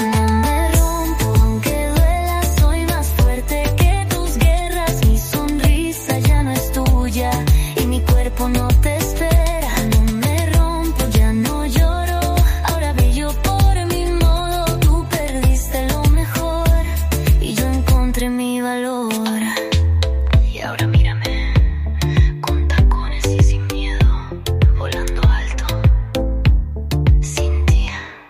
No te espera, no me rompo, ya no lloro. Ahora brillo por mi modo. Tú perdiste lo mejor y yo encontré mi valor. Y ahora mírame, con tacones y sin miedo, volando alto, sin ti.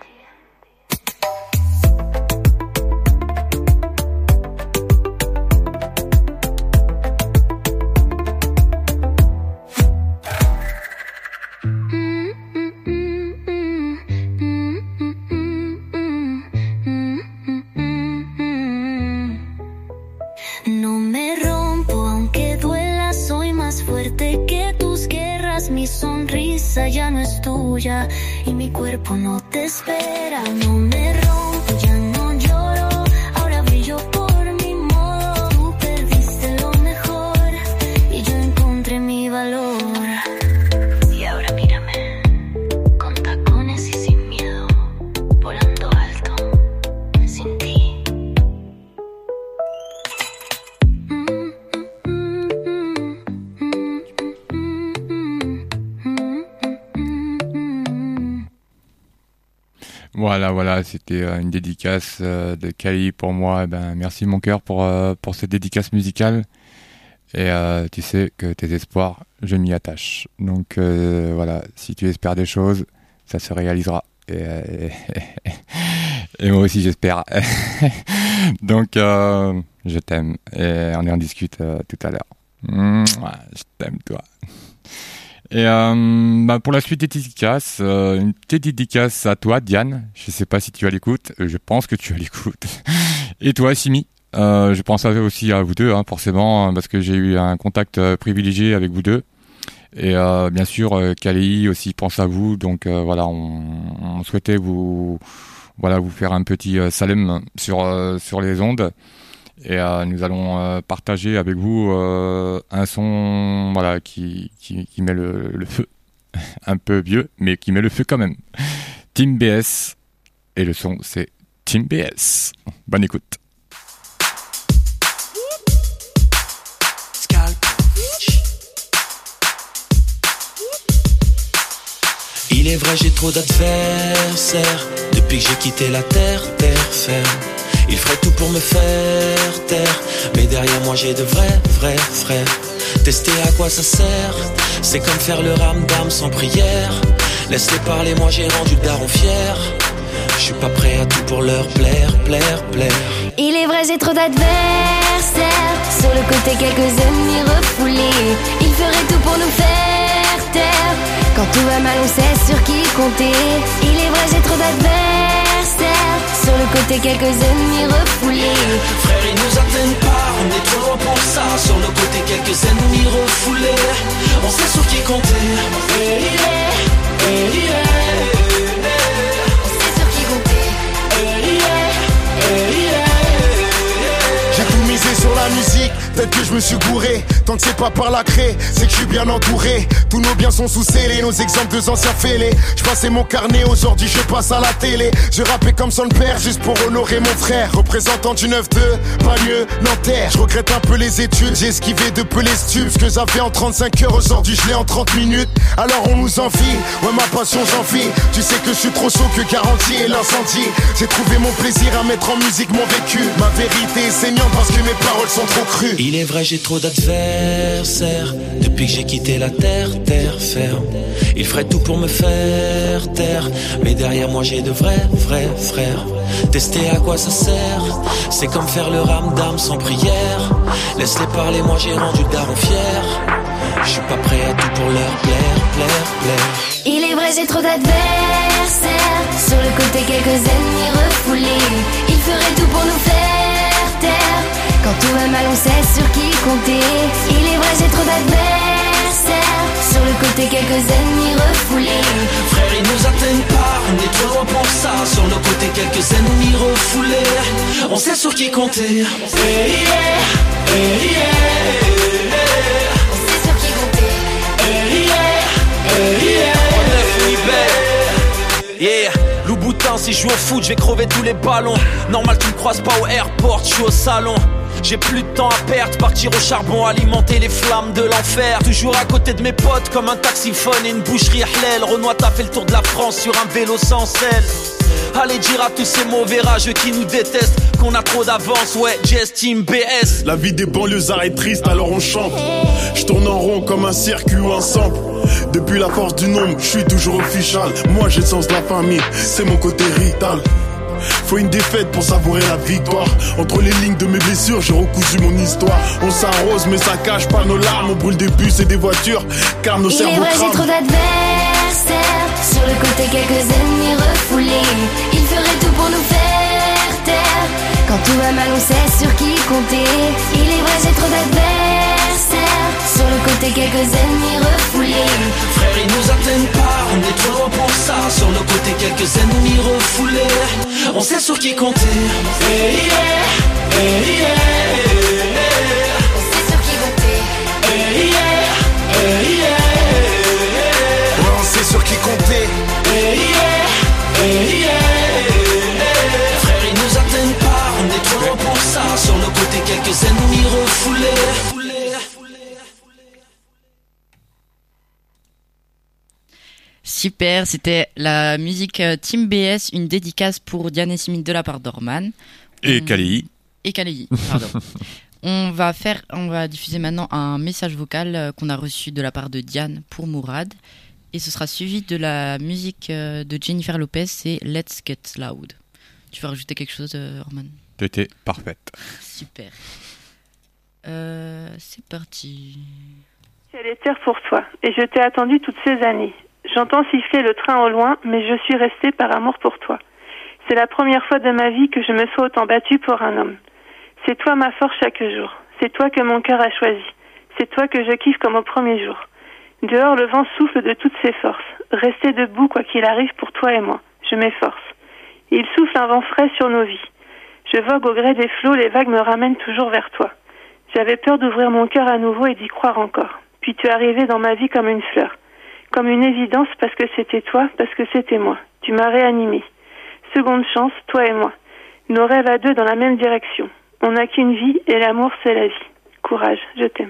No me rompo, aunque duela, soy más fuerte que tus guerras. Mi sonrisa ya no es tuya y mi cuerpo no te espera. No me rompo, ya no lloro, ahora brillo por mi modo. Tú perdiste lo mejor y yo encontré mi valor. Y ahora mírame, con tacones y sin miedo, volando alto, sin ti. Voilà, voilà, c'était une dédicace de Kali pour moi. Eh ben, merci mon cœur pour, pour cette dédicace musicale. Et euh, tu sais que tes espoirs, je m'y attache. Donc euh, voilà, si tu espères des choses, ça se réalisera. Et, et, et moi aussi j'espère. Donc euh, je t'aime et on en discute euh, tout à l'heure. Mouah, je t'aime toi. Et euh, bah pour la suite des dédicaces, euh, une petite dédicace à toi Diane, je sais pas si tu as l'écoute, je pense que tu as l'écoute. Et toi Simi, euh, je pense aussi à vous deux, hein, forcément, parce que j'ai eu un contact euh, privilégié avec vous deux. Et euh, bien sûr, euh, Kali aussi pense à vous, donc euh, voilà, on, on souhaitait vous, voilà, vous faire un petit euh, salam sur euh, sur les ondes. Et euh, nous allons euh, partager avec vous euh, un son, voilà, qui qui, qui met le, le feu, un peu vieux, mais qui met le feu quand même. Team B S, et le son c'est Team B S. Bonne écoute. Il est vrai, j'ai trop d'adversaires depuis que j'ai quitté la terre, terre ferme. Ils feraient tout pour me faire taire, mais derrière moi j'ai de vrais, vrais frères. Tester à quoi ça sert, c'est comme faire le ramdam sans prière. Laisse-les parler, moi j'ai rendu le daron fier. Je suis pas prêt à tout pour leur plaire, plaire, plaire. Il est vrai, j'ai trop d'adversaires. Sur le côté, quelques ennemis refoulés. Ils feraient tout pour nous faire taire. Quand tout va mal, on sait sur qui compter. Il est vrai, j'ai trop d'adversaires. Sur le côté, quelques ennemis refoulés. Frère, ils nous atteignent pas, on est trop loin pour ça. Sur le côté, quelques ennemis refoulés. On sait sur qui compter. Et il est, et il est. On sait sur qui compter. Et il est, et il est. J'ai tout misé sur la musique, peut-être que je me me suis gouré. Tant que c'est pas par la craie, c'est que je suis bien entouré. Tous nos biens sont sous scellés, nos exemples de anciens fêlés. Je passais mon carnet, aujourd'hui je passe à la télé. Je rappais comme son père, juste pour honorer mon frère. Représentant du neuf deux, pas mieux, Nanterre. Je regrette un peu les études, j'ai esquivé de peu les stupes. Ce que j'avais en trente-cinq heures, aujourd'hui je l'ai en trente minutes. Alors on nous envie, ouais ma passion j'en vis. Tu sais que je suis trop chaud que garantie et l'incendie. J'ai trouvé mon plaisir à mettre en musique mon vécu. Ma vérité est saignante parce que mes paroles sont trop crues. Il est vrai j'ai trop d'adversaires. Depuis que j'ai quitté la terre, terre ferme. Ils feraient tout pour me faire taire. Mais derrière moi j'ai de vrais, vrais frères. Tester à quoi ça sert? C'est comme faire le ramdam sans prière. Laisse-les parler, moi j'ai rendu le daron fier. Je suis pas prêt à tout pour leur plaire, plaire, plaire. Il est vrai j'ai trop d'adversaires. Sur le côté quelques ennemis refoulés. Ils feraient tout pour nous faire taire. Quand tout va mal on sait sur qui compter. Il est vrai j'ai trop d'adversaires. Sur le côté quelques ennemis refoulés. Frère ils nous atteignent pas, on est trop loin pour ça. Sur le côté quelques ennemis refoulés. On sait sur qui compter. Hey yeah, hey yeah. Yeah, Louboutin, si je joue au foot, je vais crever tous les ballons. Normal, tu me croises pas au airport, je suis au salon. J'ai plus de temps à perdre, partir au charbon, alimenter les flammes de l'enfer. Toujours à côté de mes potes, comme un taxiphone et une boucherie halal. Renoir t'a fait le tour de la France sur un vélo sans selle. Allez dire à tous ces mauvais rageux qui nous détestent qu'on a trop d'avance, ouais, Jazz Team B S. La vie des banlieusards est triste, alors on chante. Je tourne en rond comme un circuit ou un sample. Depuis la force du nombre, je suis toujours official. Moi j'ai le sens de la famille, c'est mon côté rital. Faut une défaite pour savourer la victoire. Entre les lignes de mes blessures, j'ai recousu mon histoire. On s'arrose mais ça cache pas nos larmes. On brûle des bus et des voitures, car nos cerveaux crament. Il est vrai j'ai trop d'adversaires. Sur le côté quelques ennemis refoulés. Ils feraient tout pour nous faire taire. Quand tout va mal on sait sur qui compter. Il est vrai j'ai trop d'adversaires. Sur le côté quelques ennemis refoulés. Frère ils nous atteignent pas, on est trop loin pour ça. Sur le côté quelques ennemis refoulés. On sait sur qui compter. Hey yeah, hey yeah. On sait sur qui compter. Hey yeah, hey yeah. Ouais on sait sur qui compter. Hey yeah, hey yeah. Frère ils nous atteignent pas, on est trop loin pour ça. Sur le côté quelques ennemis refoulés. Super, c'était la musique Team B S, une dédicace pour Diane et Simine de la part d'Orman. Et On... Kalei. Et Kalei, pardon. on va faire, on va diffuser maintenant un message vocal qu'on a reçu de la part de Diane pour Mourad. Et ce sera suivi de la musique de Jennifer Lopez, c'est Let's Get Loud. Tu veux rajouter quelque chose, Orman? T'étais parfaite. Super. Euh, c'est parti. Elle est terre pour toi, et je t'ai attendu toutes ces années. J'entends siffler le train au loin, mais je suis restée par amour pour toi. C'est la première fois de ma vie que je me sois autant battue pour un homme. C'est toi ma force chaque jour. C'est toi que mon cœur a choisi. C'est toi que je kiffe comme au premier jour. Dehors, le vent souffle de toutes ses forces. Rester debout quoi qu'il arrive pour toi et moi. Je m'efforce. Il souffle un vent frais sur nos vies. Je vogue au gré des flots, les vagues me ramènent toujours vers toi. J'avais peur d'ouvrir mon cœur à nouveau et d'y croire encore. Puis tu es arrivé dans ma vie comme une fleur. Comme une évidence parce que c'était toi, parce que c'était moi. Tu m'as réanimé. Seconde chance, toi et moi. Nos rêves à deux dans la même direction. On n'a qu'une vie et l'amour c'est la vie. Courage, je t'aime.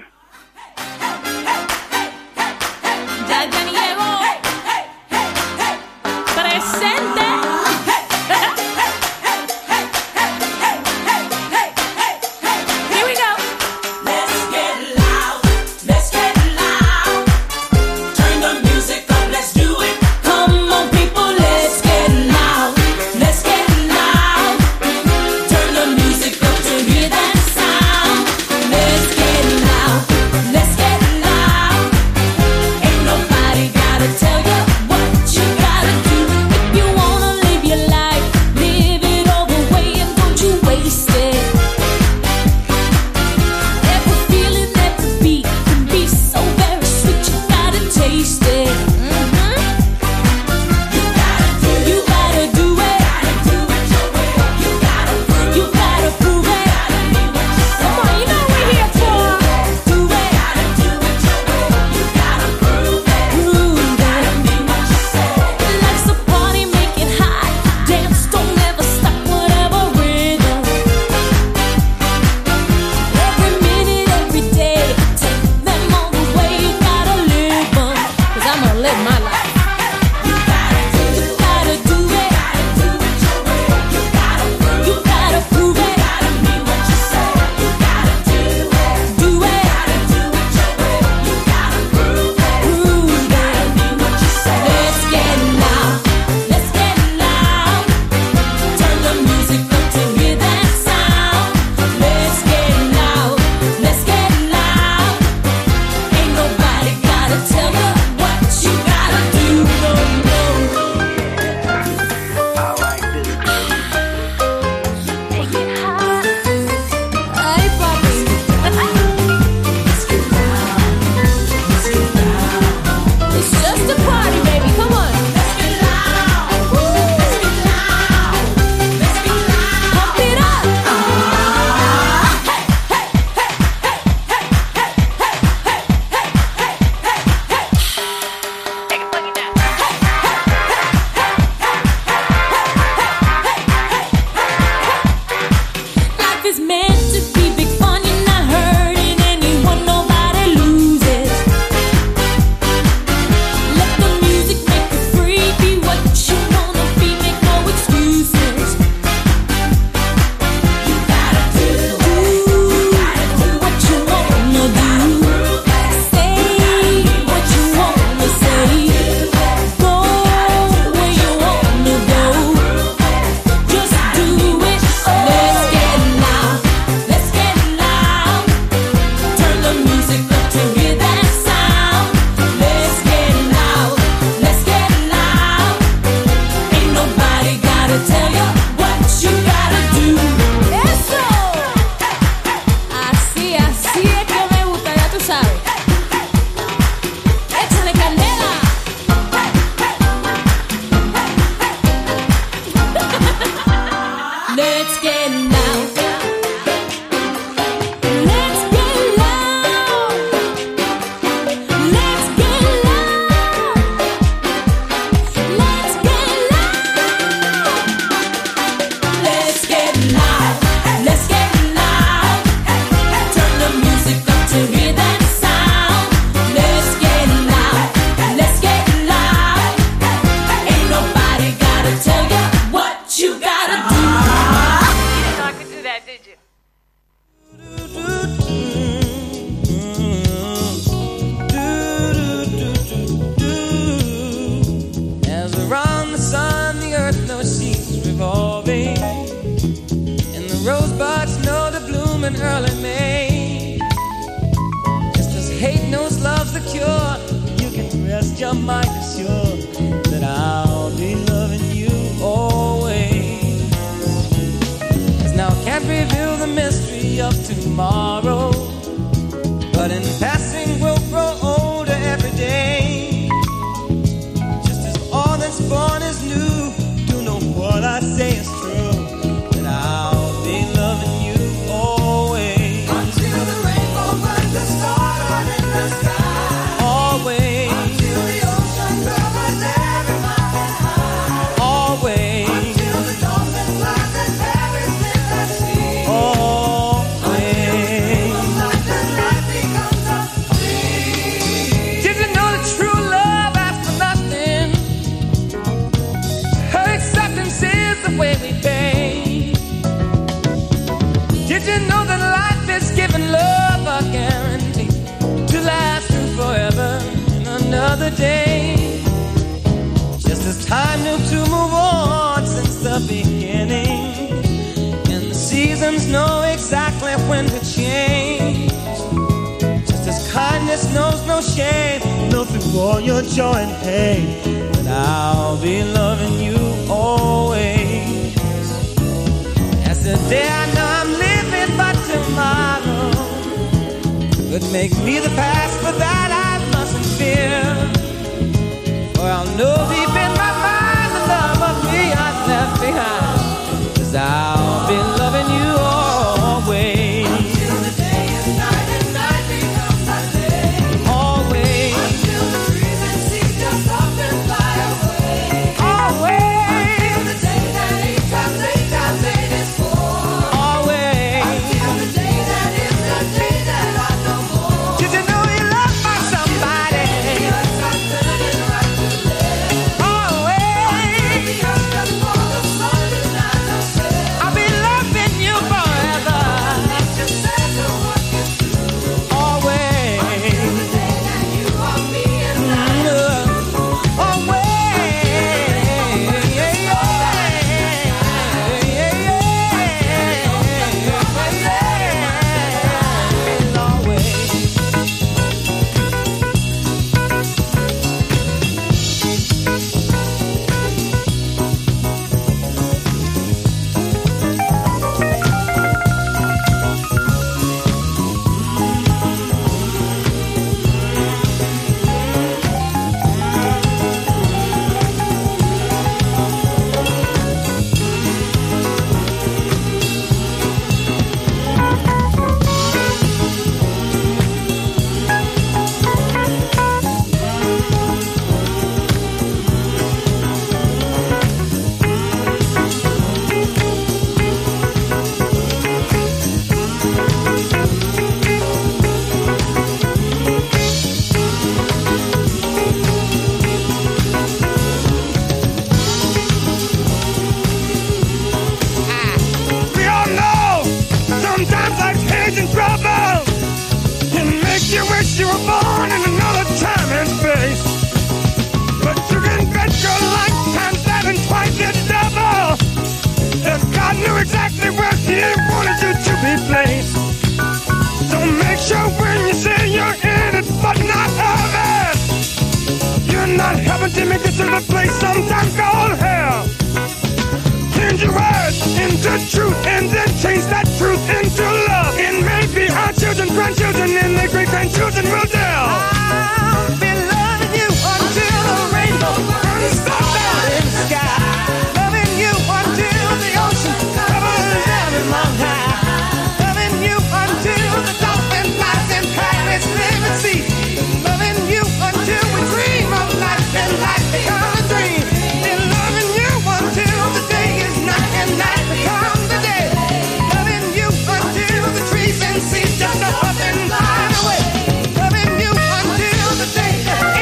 Let's get loud. your mind is sure that I'll be loving you always. 'Cause now I can't reveal the mystery of tomorrow, but in passing we'll grow older every day. Just as all that's born is new, you know what I say is true, that I'll be loving you always. Until the rainbow burns the star in the sky. Always. Until the ocean covers every mountain high. Always. Until the dolphin flies and perishes in the sea. Always. Until life becomes a dream. Did you know that true love asks for nothing? Her acceptance is the way we pay. Did you know that life is giving love a guarantee to last through forever in another day? Just as time knew to move on since the beginning, and the seasons know exactly when to change. Just as kindness knows no shame, know through all your joy and pain, that I'll be loving you always. As the day I know I'm living, but tomorrow could make me the past, but that I mustn't fear. For I'll know deep in my mind the love of me I've left behind. 'Cause I'll be loving you always. Until the day is night and night becomes a day. Always. Until the trees and seas just up and fly away. Always. Until the day that eight times eight times eight is four. Always. Until the day that is the day that I know more. Did you know you loved by somebody? Yes, I said it right to live. Always. Because just for the sun and not the sun. I'll be loving you forever. That's just said to what you do. Always. Until the day that you are me and I. Always. Yeah, yeah, yeah, yeah, yeah. Always. We all know sometimes life's hands in trouble can make you wish you were born in another time and space. But you can bet your lifetime seven twice its double. If God knew exactly where He wanted you to be placed. So make sure when you say you're in it but not of it, you're not helping to make it to the place sometimes called hell. Change your words into truth and then change that truth into love. And maybe our children, grandchildren, and their great grandchildren will tell. I'll be loving you until the rainbow burns the down in the sky. Loving you until the ocean covers every mountain high. Loving you until the dolphin flies in Paris, live and see. Loving you until we dream of life and life becomes a dream. And loving you until the day is night and night becomes the day. Loving you until the trees and seas just up and fly away. Loving you until the day that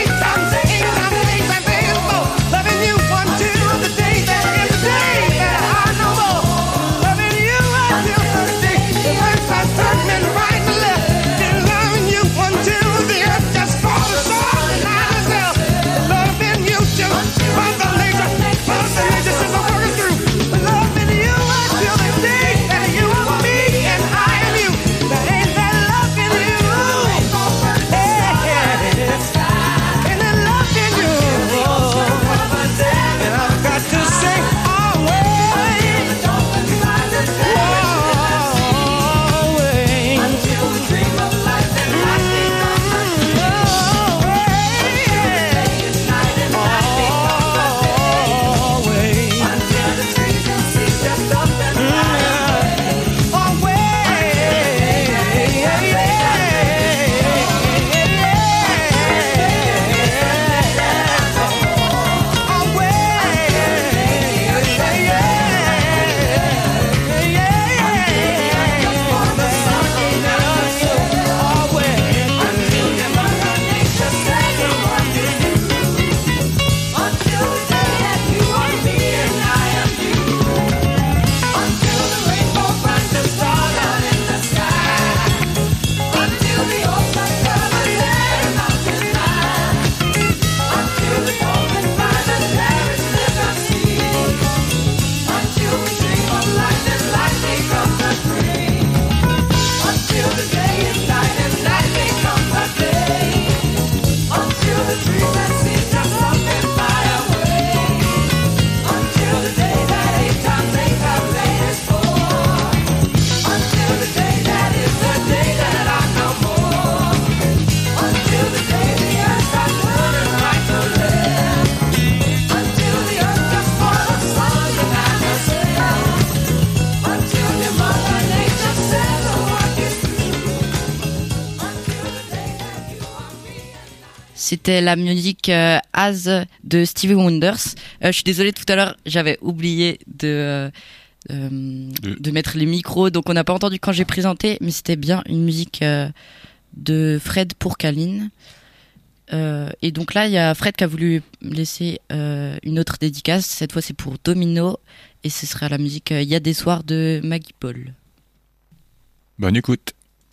C'était la musique euh, As de Stevie Wonders. Euh, je suis désolée, tout à l'heure, j'avais oublié de, euh, euh, de mettre les micros, donc on n'a pas entendu quand j'ai présenté, mais c'était bien une musique euh, de Fred pour Kaline. Euh, et donc là, il y a Fred qui a voulu laisser euh, une autre dédicace. Cette fois, c'est pour Domino, et ce sera la musique Il euh, y a des soirs de Maggie Paul. Bonne écoute.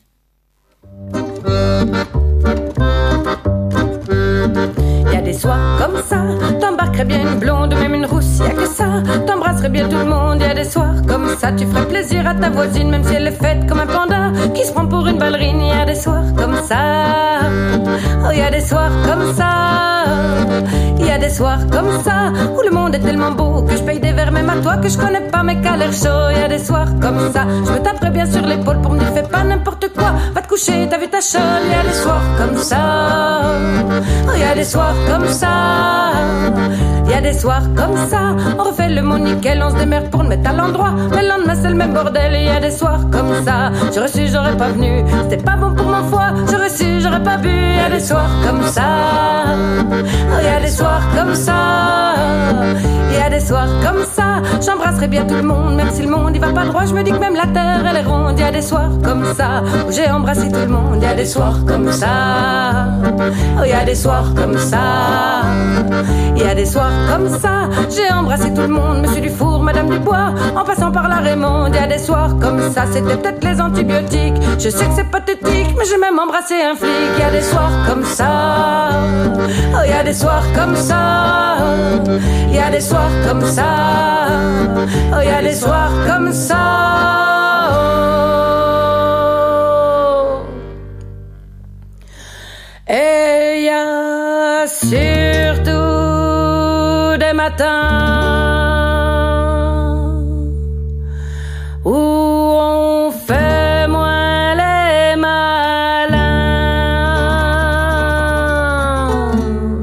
Y a des soirs comme ça, t'embarquerais bien une blonde, même une rousse, y a que ça. T'embrasserais bien tout le monde, y a des soirs comme ça. Tu ferais plaisir à ta voisine, même si elle est faite comme un panda qui se prend pour une ballerine. Y a des soirs comme ça, oh y a des soirs comme ça. Y a des soirs comme ça, où le monde est tellement beau que je paye des verres même à toi que je connais pas mais qu'à l'air chaud. Y a des soirs comme ça, je me taperais bien sur l'épaule pour me dire fais pas n'importe quoi, va te coucher, t'as vu ta chole. Y a des soirs comme ça, oh y a des soirs comme ça. Y a des soirs comme ça, on refait le mot nickel, on se démerde pour le mettre à l'endroit, mais le lendemain c'est le même bordel. Y a des soirs comme ça, j'aurais su, j'aurais pas venu, c'était pas bon pour mon foie, j'aurais su, j'aurais pas bu. Y a des soirs comme ça, oh y a des soirs comme ça. Y a des soirs comme ça, j'embrasserai bien tout le monde, même si le monde y va pas droit, je me dis que même la terre elle est ronde. Y a des soirs comme ça, où j'ai embrassé tout le monde. Y a des soirs comme ça, oh y a des soirs comme ça. Y a des soirs comme ça, j'ai embrassé tout le monde, Monsieur Dufour, Madame Dubois, en passant par la Raymonde. Y a des soirs comme ça, c'était peut-être les antibiotiques, je sais que c'est pathétique, mais j'ai même embrassé un flic. Y a des soirs comme ça, oh y a des soirs comme ça. Y a des soirs comme ça, oh y a des soirs comme ça. Oh. Et y a surtout des matins où on fait moins les malins.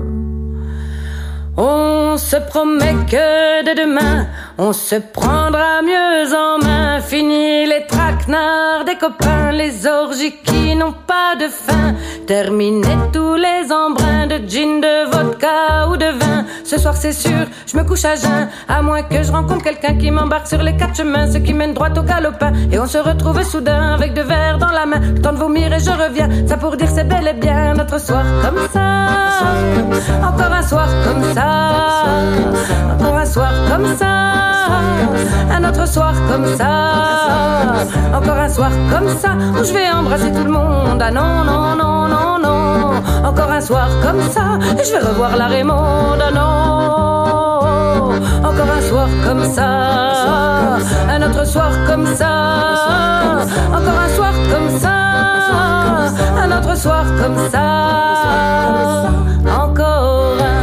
On se promet que de demain on se prendra mieux en main. Fini les traquenards des copains, les orgies qui n'ont pas de fin. Terminer tous les embruns de gin, de vodka ou de vin. Ce soir c'est sûr, je me couche à jeun, à moins que je rencontre quelqu'un qui m'embarque sur les quatre chemins, ceux qui mènent droit au galopin. Et on se retrouve soudain avec deux verres dans la main, le temps de vomir et je reviens. Ça pour dire c'est bel et bien notre soir comme ça. Encore un soir comme ça. Encore un soir comme ça. Un autre soir comme ça. Encore un soir comme ça, où je vais embrasser tout le monde. Ah non, non, non, non, non. Encore un soir comme ça, et je vais revoir la Raymonde. Ah non. Encore un soir comme ça. Un autre soir comme ça. Encore un soir comme ça. Un autre soir comme ça. Encore un.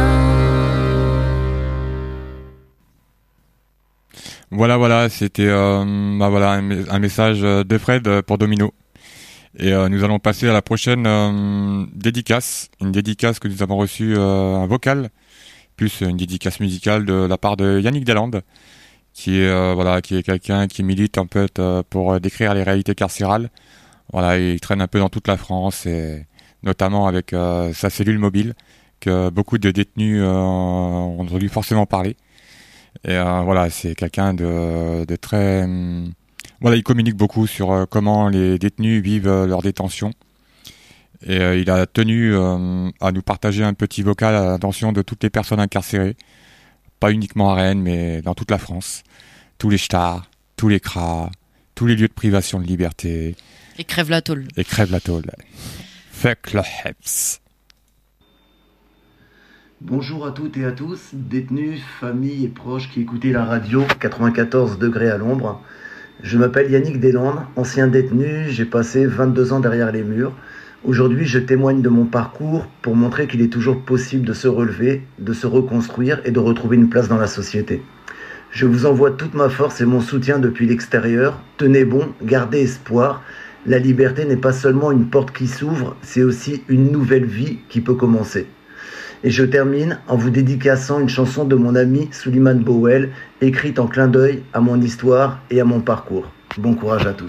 Voilà, voilà, c'était euh, bah voilà, un, un message de Fred pour Domino. Et euh, nous allons passer à la prochaine euh, dédicace, une dédicace que nous avons reçue, euh, un vocal, plus une dédicace musicale de la part de Yannick Deslandes, qui est euh, voilà, qui est quelqu'un qui milite un peu euh, pour décrire les réalités carcérales. Voilà, il traîne un peu dans toute la France et notamment avec euh, sa cellule mobile que beaucoup de détenus euh, ont entendu forcément parler. Et euh, voilà, c'est quelqu'un de, de très... Hum, voilà, il communique beaucoup sur euh, comment les détenus vivent euh, leur détention. Et euh, il a tenu euh, à nous partager un petit vocal à l'attention de toutes les personnes incarcérées. Pas uniquement à Rennes, mais dans toute la France. Tous les stars, tous les cras, tous les lieux de privation de liberté. Et crève la tôle. Et crève la tôle. Fuck le Heps. Bonjour à toutes et à tous, détenus, familles et proches qui écoutez la radio quatre-vingt-quatorze degrés à l'ombre. Je m'appelle Yannick Deslandes, ancien détenu, j'ai passé vingt-deux ans derrière les murs. Aujourd'hui, je témoigne de mon parcours pour montrer qu'il est toujours possible de se relever, de se reconstruire et de retrouver une place dans la société. Je vous envoie toute ma force et mon soutien depuis l'extérieur. Tenez bon, gardez espoir. La liberté n'est pas seulement une porte qui s'ouvre, c'est aussi une nouvelle vie qui peut commencer. Et je termine en vous dédicaçant une chanson de mon ami Suleiman Bowell, écrite en clin d'œil à mon histoire et à mon parcours. Bon courage à tous.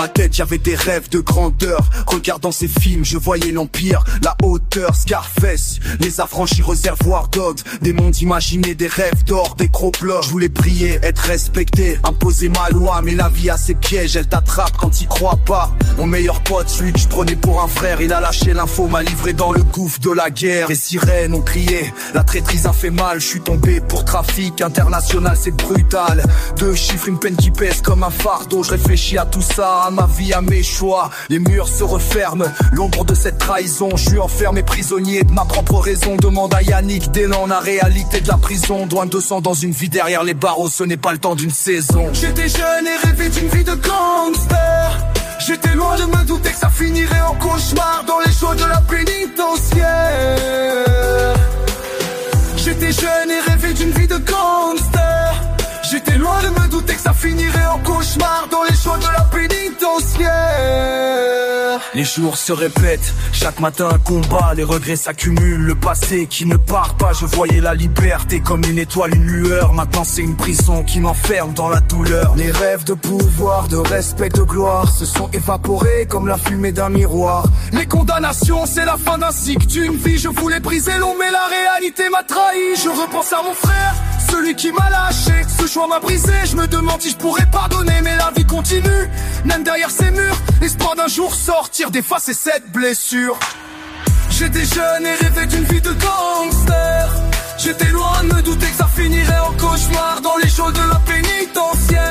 ma tête j'avais des rêves de grandeur. Regardant ces films je voyais l'empire, la hauteur, Scarface, les affranchis, Reservoir Dogs, des mondes imaginés, des rêves d'or, des gros blocs. Je voulais briller, être respecté, imposer ma loi, mais la vie a ses pièges, elle t'attrape quand t'y crois pas. Mon meilleur pote, celui que je prenais pour un frère, il a lâché l'info, m'a livré dans le gouffre de la guerre. Les sirènes ont crié, la traîtrise a fait mal, je suis tombé pour trafic international, c'est brutal. Deux chiffres, une peine qui pèse comme un fardeau, je réfléchis à tout ça, à ma vie, à mes choix. Les murs se referment, l'ombre de cette trahison, je suis enfermé prisonnier de ma propre raison. Demande à Yannick Deslandes, la réalité de la prison. Douane de sang dans une vie derrière les barreaux, ce n'est pas le temps d'une saison. J'étais jeune et rêvais d'une vie de gangster. J'étais loin de me douter que ça finirait en cauchemar dans les shows de la pénitentiaire. J'étais jeune et rêvais d'une vie de gangster. J'étais loin de me douter que ça finirait en cauchemar dans les shows de la pénitentiaire. Les jours se répètent, chaque matin un combat, les regrets s'accumulent, le passé qui ne part pas. Je voyais la liberté comme une étoile, une lueur. Maintenant c'est une prison qui m'enferme dans la douleur. Les rêves de pouvoir, de respect, de gloire se sont évaporés comme la fumée d'un miroir. Les condamnations, c'est la fin d'un cycle d'une vie. Je voulais briser l'ombre mais la réalité m'a trahi. Je repense à mon frère, celui qui m'a lâché. Ce choix m'a brisé, je me demande si je pourrais pardonner. Mais la vie continue, même derrière ces murs. L'espoir d'un jour sortir, d'effacer cette blessure. J'étais jeune et rêvais d'une vie de gangster. J'étais loin de me douter que ça finirait en cauchemar dans les shows de la pénitentiaire.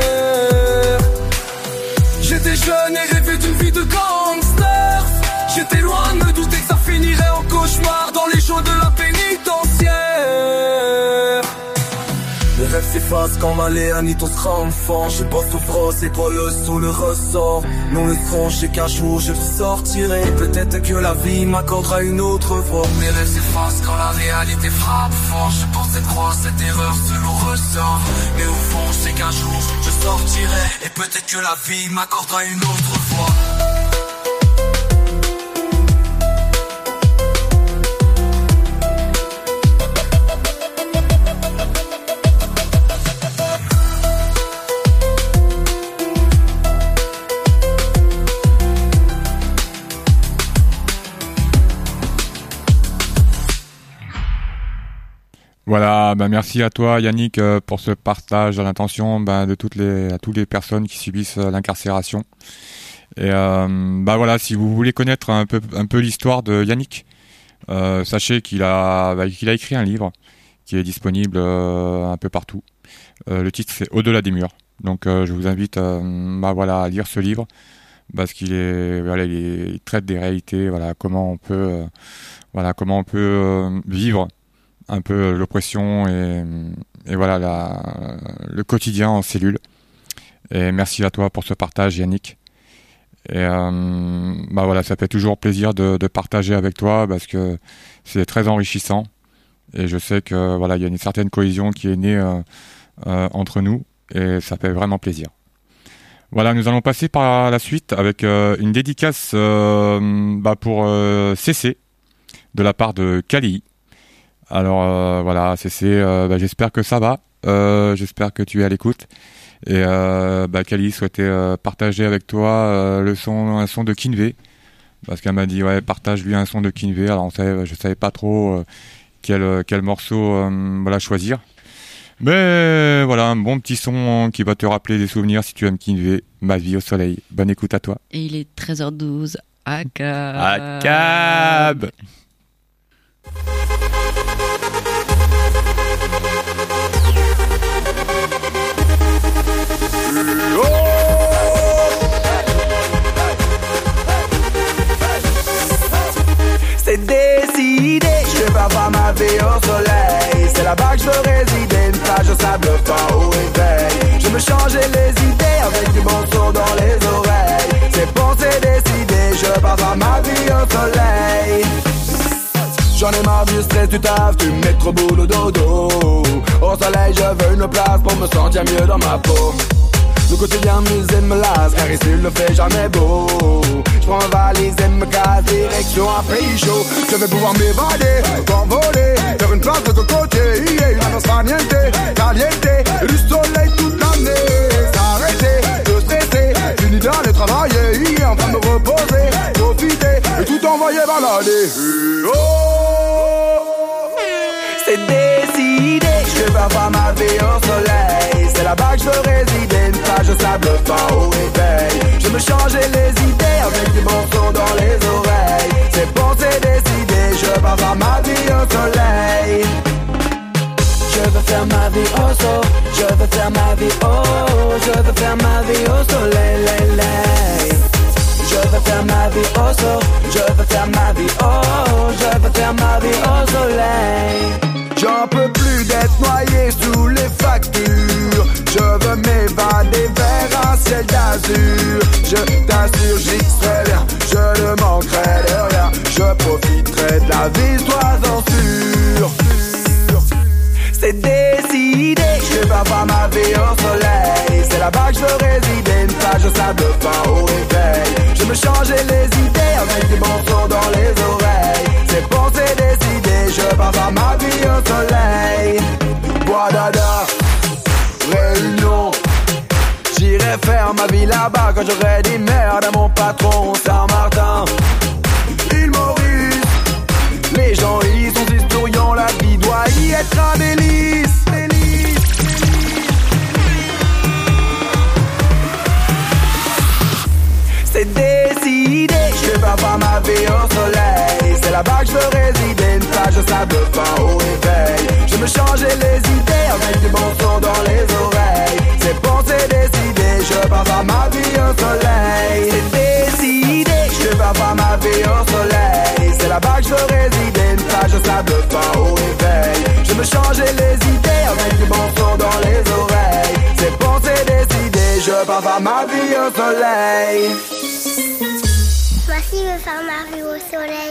J'étais jeune et rêvais d'une vie de gangster. J'étais loin de me douter que ça finirait en cauchemar dans les shows de la pénitentiaire. Les rêves s'effacent quand Maléanite on sera enfant. Je bosse tout froid, c'est toi le sous le ressort. Non le son, je sais qu'un jour je sortirai. Peut-être que la vie m'accordera une autre voie. Les rêves s'effacent quand la réalité frappe fort. Je pensais croire cette erreur selon ressort. Mais au fond, je sais qu'un jour je sortirai. Et peut-être que la vie m'accordera une autre voie. Voilà, bah merci à toi Yannick euh, pour ce partage à l'intention bah, de toutes les à toutes les personnes qui subissent euh, l'incarcération. Et euh, bah voilà, si vous voulez connaître un peu un peu l'histoire de Yannick, euh, sachez qu'il a bah, qu'il a écrit un livre qui est disponible euh, un peu partout. Euh, le titre c'est Au-delà des murs. Donc euh, je vous invite euh, bah voilà à lire ce livre parce qu'il est voilà il, est, il traite des réalités, voilà comment on peut euh, voilà comment on peut euh, vivre un peu l'oppression et, et voilà la, le quotidien en cellule. Et merci à toi pour ce partage Yannick. Et euh, bah voilà, ça fait toujours plaisir de, de partager avec toi parce que c'est très enrichissant. Et je sais que voilà, il y a une certaine cohésion qui est née euh, euh, entre nous et ça fait vraiment plaisir. Voilà, nous allons passer par la suite avec euh, une dédicace euh, bah pour euh, C C de la part de Kali. Alors euh, voilà, C C, euh, bah, j'espère que ça va, euh, j'espère que tu es à l'écoute. Et euh, bah, Kali souhaitait euh, partager avec toi euh, le son, un son de Kinvey, parce qu'elle m'a dit ouais partage lui un son de Kinvey. Alors on savait, je savais pas trop euh, quel quel morceau euh, voilà choisir, mais voilà un bon petit son qui va te rappeler des souvenirs si tu aimes Kinvey. Ma vie au soleil. Bonne écoute à toi. Et il est treize heures douze à Cab. À Cab. C'est décidé, je vais pas ma vie au soleil. C'est là-bas que je veux résider, une plage au sable fin au réveil. Je me changeais les idées avec du bon son dans les oreilles. C'est bon, c'est décidé, je pars pas ma vie au soleil. J'en ai marre du stress du taf, du métro boulot dodo. Au soleil je veux une place pour me sentir mieux dans ma peau. Le quotidien musée me lasse, car ici le fait jamais beau. J'prends ma valise et me casse, direction un pays chaud. Je vais pouvoir m'évader, m'envoler, faire une place de ton côté. Yeah, non sera niente, caliente, du soleil toute l'année. S'arrêter, de stresser, fini dans les travaux. balader. Oh, c'est décidé, je vais faire ma vie au soleil. C'est là-bas que je veux résider, une plage de sable fin au réveil. Je me changer les idées avec du bon son dans les oreilles. C'est bon, c'est décidé, je vais faire ma vie au soleil. Je veux faire ma vie au soleil, je veux faire ma vie au, je veux faire ma vie au soleil, lay, lay. Je veux faire ma vie au soleil, je veux faire ma vie au, je veux faire ma vie au soleil. J'en peux plus d'être noyé sous les factures. Je veux m'évader vers un ciel d'azur. Je t'assure, j'y serai bien, je ne manquerai de rien. Je profiterai de la vie, sois-en sûr. C'est décidé, je vais avoir ma vie au soleil. C'est là-bas que je veux résider, une plage de sable fin au réveil. Je me changer les idées avec du bon son dans les oreilles. C'est bon, c'est décidé, je vais avoir ma vie au soleil. Guadada, Réunion, j'irai faire ma vie là-bas quand j'aurai dit merde à mon patron. Saint-Martin, l'île Maurice, les gens y sont historiants, la vie doit y être un délice. Délice. C'est décidé, je vais avoir ma vie au soleil. C'est là-bas que je veux résider, une plage de sable fin au réveil. Je me changer les idées avec du bon son dans les oreilles. C'est bon, c'est décidé, je vais avoir ma vie au soleil. C'est décidé, je vais avoir ma vie au soleil. C'est là-bas que je veux résider, une plage de sable fin au réveil. Je me changer les idées avec du bon son dans les oreilles. C'est bon, c'est décidé, je vais avoir ma vie au soleil. Moi aussi, je veux faire ma vie au soleil.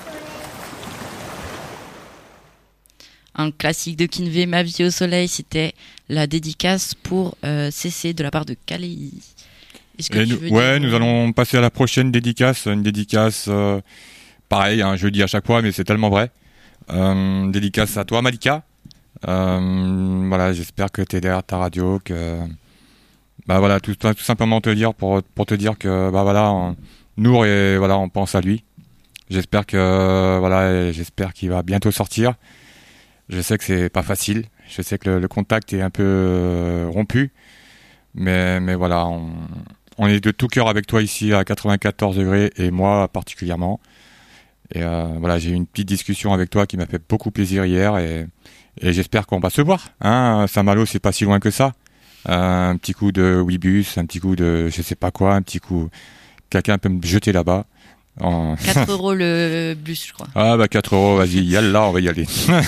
Un classique de Kinvé, Ma vie au soleil, c'était la dédicace pour euh, C C de la part de Kalei. Est-ce que Et tu nous, veux ouais, dire... nous allons passer à la prochaine dédicace. Une dédicace, euh, pareil, hein, je le dis à chaque fois, mais c'est tellement vrai. Euh, dédicace à toi, Malika. Euh, voilà, j'espère que tu es derrière ta radio, que bah voilà, tout, tout simplement te dire pour pour te dire que bah voilà, on, Nour et voilà, on pense à lui. J'espère que voilà, j'espère qu'il va bientôt sortir. Je sais que c'est pas facile. Je sais que le, le contact est un peu euh, rompu, mais mais voilà, on, on est de tout cœur avec toi ici à quatre-vingt-quatorze degrés et moi particulièrement. Et euh, voilà, j'ai eu une petite discussion avec toi qui m'a fait beaucoup plaisir hier et, et j'espère qu'on va se voir. Hein, Saint-Malo, c'est pas si loin que ça. Euh, un petit coup de Ouibus, un petit coup de je sais pas quoi, un petit coup. Quelqu'un peut me jeter là-bas. En... quatre euros le bus, je crois. Ah bah quatre euros, vas-y, yallah, on va y aller.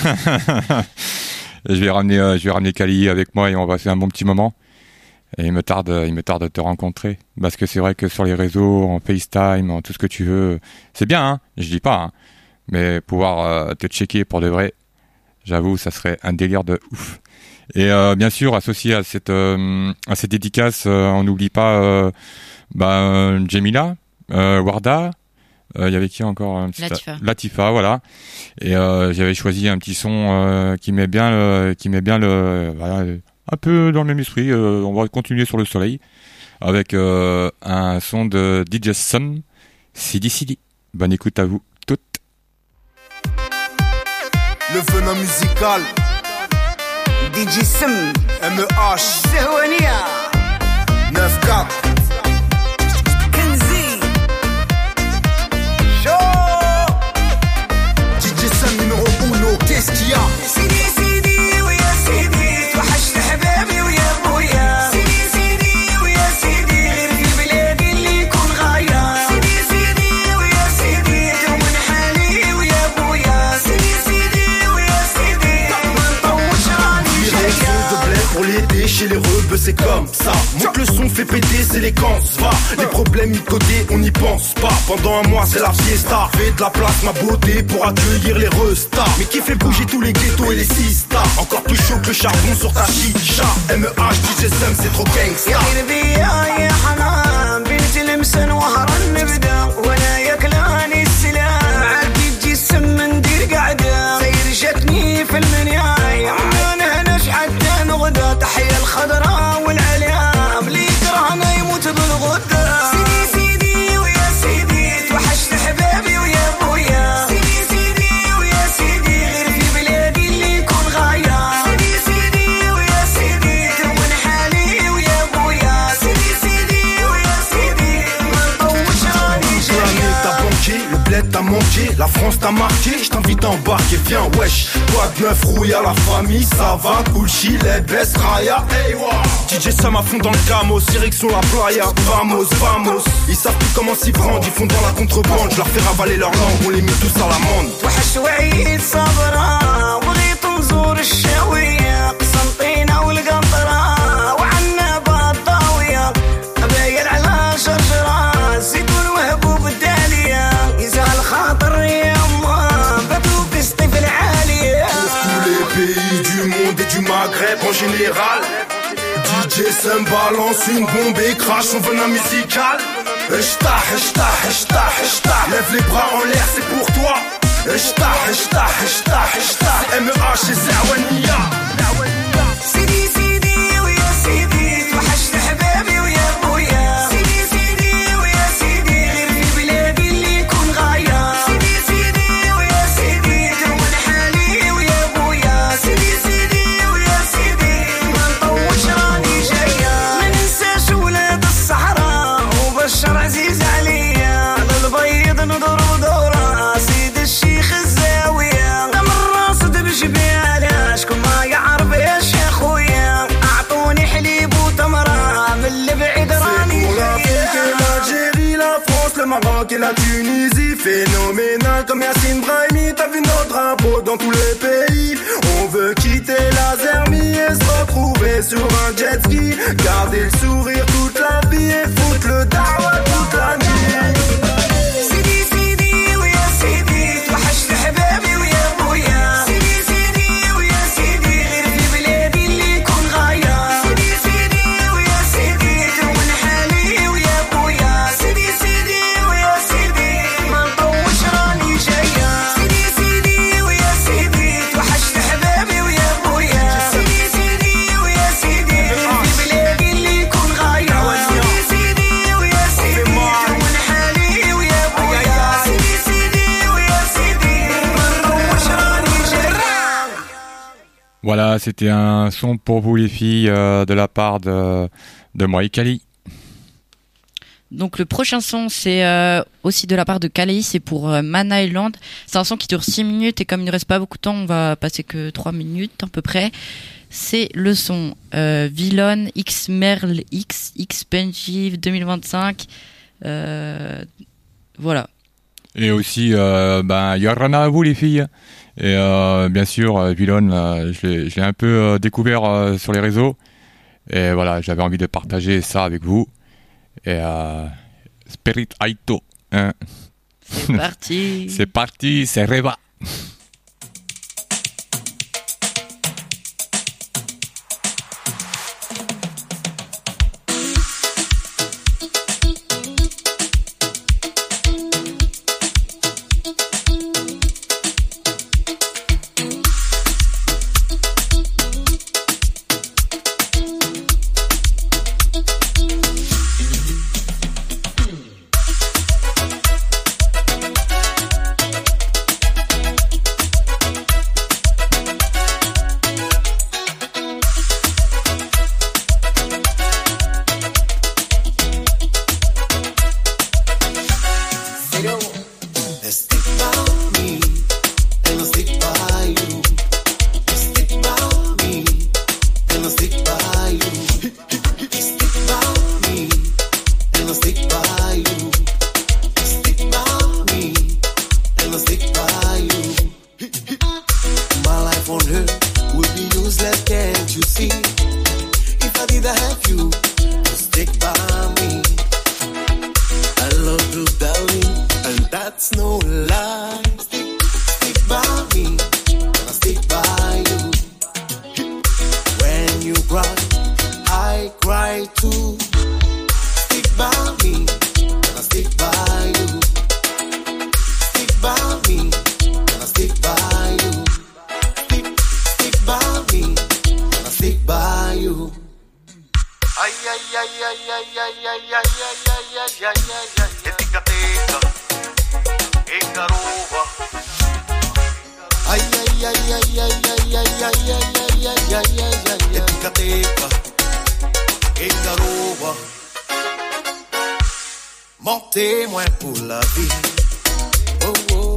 je vais ramener, euh, je vais ramener Kali avec moi et on va faire un bon petit moment. Et il me tarde, il me tarde de te rencontrer parce que c'est vrai que sur les réseaux, en FaceTime, en tout ce que tu veux, c'est bien, hein, je dis pas, hein, mais pouvoir euh, te checker pour de vrai, j'avoue, ça serait un délire de ouf. Et euh, bien sûr, associé à cette euh, à cette dédicace, euh, on n'oublie pas euh, bah, Jemila, euh, Warda. Il euh, y avait qui encore euh, Latifa. Latifa, voilà. Et euh, j'avais choisi un petit son euh, qui met bien, le, qui met bien le, voilà, un peu dans le même esprit. Euh, on va continuer sur le soleil avec euh, un son de D J Sun, Sidi Sidi. Bonne écoute à vous toutes. Le venin musical D J Sun, M E H neuf quatre numéro uno, qu'est-ce qu'il y a? Sidi Sidi, oui ya Sidi, توحشت حبابي ويا ابويا. Sidi Sidi, oui ya Sidi, غير في بلادي اللي يكون غاية. Sidi Sidi, oui ya Sidi, من حالي ويا ابويا. Sidi Sidi, oui ya Sidi, ما نطوش راني جاية. Pour l'été chez les rebeux c'est comme ça. Monte le son, fait péter, c'est les camps, va. Les problèmes mis de côté, on n'y pense pas. Pendant un mois c'est la fiesta. Fais de la place ma beauté pour accueillir les restas. Mais qui fait bouger tous les ghettos et les sistas. Encore plus chaud que le charbon sur ta chicha. M E H, D J Sam, c'est trop gangsta. يا غير يا حنان بنت المسن وهران نبدا وانا ياكلاني السلام معاك تجي السم ندير قعده سير جاتني في المنياي انا هنش حتى نغدا تحيه الخضراء والعليام اللي يكرهنا يموت بالغدا. سيدي سيدي ويا سيدي توحشت حبابي ويا ابوي. manqué, la France t'a marqué, je t'invite à embarquer, viens wesh. Quoi de neuf, rouille à la famille, ça va, cool, chill, les best, raya, hey wow. D J Sam à fond dans le camos, direction la playa, vamos, vamos. Ils savent plus comment s'y prendre, ils font dans la contrebande, je leur fais ravaler leur langue, on les met tous à l'amende. Du Maghreb en général, D J Sam balance une bombe et crache son venin musical. Eshta, eshta, eshta, eshta, lève les bras en l'air, c'est pour toi. Eshta, eshta, eshta, eshta, M E H et Zerwania. Sidi, Sidi, oui, Sidi, توحشت حبابي ويا خويا. Sidi, Sidi, oui, Sidi, غير في بلادي اللي يكون غاية. Sidi, Sidi, oui, Sidi, جمل حالي ويا خويا. Sidi, Sidi, ويا سيدي، ما نطولش راني جاية. ما ننساش ولاد الصحراء وبشر عزيز عليا. على البيض نضرب دورة سيد الشيخ الزاوية. دم الراصد بجبالها شكون ما يعرف ايش يا خويا. اعطوني حليب وتمرة من اللي بعيد راني جاية. l'Algérie, la France, le Maroc et la Tunisie. Phénoménal comme Yassine Brahimi. T'as vu nos drapeaux dans tous les pays. On veut quitter la Zermie et se retrouver sur un jet ski. Garder le sourire toute la vie et foutre le dawa toute la nuit. Sidi, Sidi, oui, Sidi, توحشت حبابي ويا خويا. Sidi, Sidi, oui, Sidi, غير في بلادي اللي يكون غاية. Sidi, Sidi, oui, Sidi, جمل حالي ويا خويا. Sidi, Sidi, oui, Sidi, ما نطولش راني جاية. Sidi, Sidi, oui, Sidi, توحشت حبابي ويا خويا. Sidi, Sidi, oui, Sidi, غير في بلادي اللي يكون غاية. Sidi, Sidi, oui, Sidi, جمل حالي ويا خويا. Sidi, Sidi, oui, Sidi, ما نطولش راني جاية. Voilà, c'était un son pour vous les filles euh, de la part de, de moi et Kali. Donc le prochain son, c'est euh, aussi de la part de Kali, c'est pour euh, Man Island. C'est un son qui dure six minutes et comme il ne reste pas beaucoup de temps, on va passer que trois minutes à peu près. C'est le son euh, Villain X Merle X X Penjive deux mille vingt-cinq. Euh, voilà. Et aussi, euh, ben, Yorana à vous les filles. Et euh, bien sûr, euh, Villain, euh, je l'ai, je l'ai un peu euh, découvert euh, sur les réseaux. Et voilà, j'avais envie de partager ça avec vous. Et euh, Spirit Aito. Hein. C'est parti. C'est parti, c'est Reba. Montez-moi pour la vie. Oh, oh.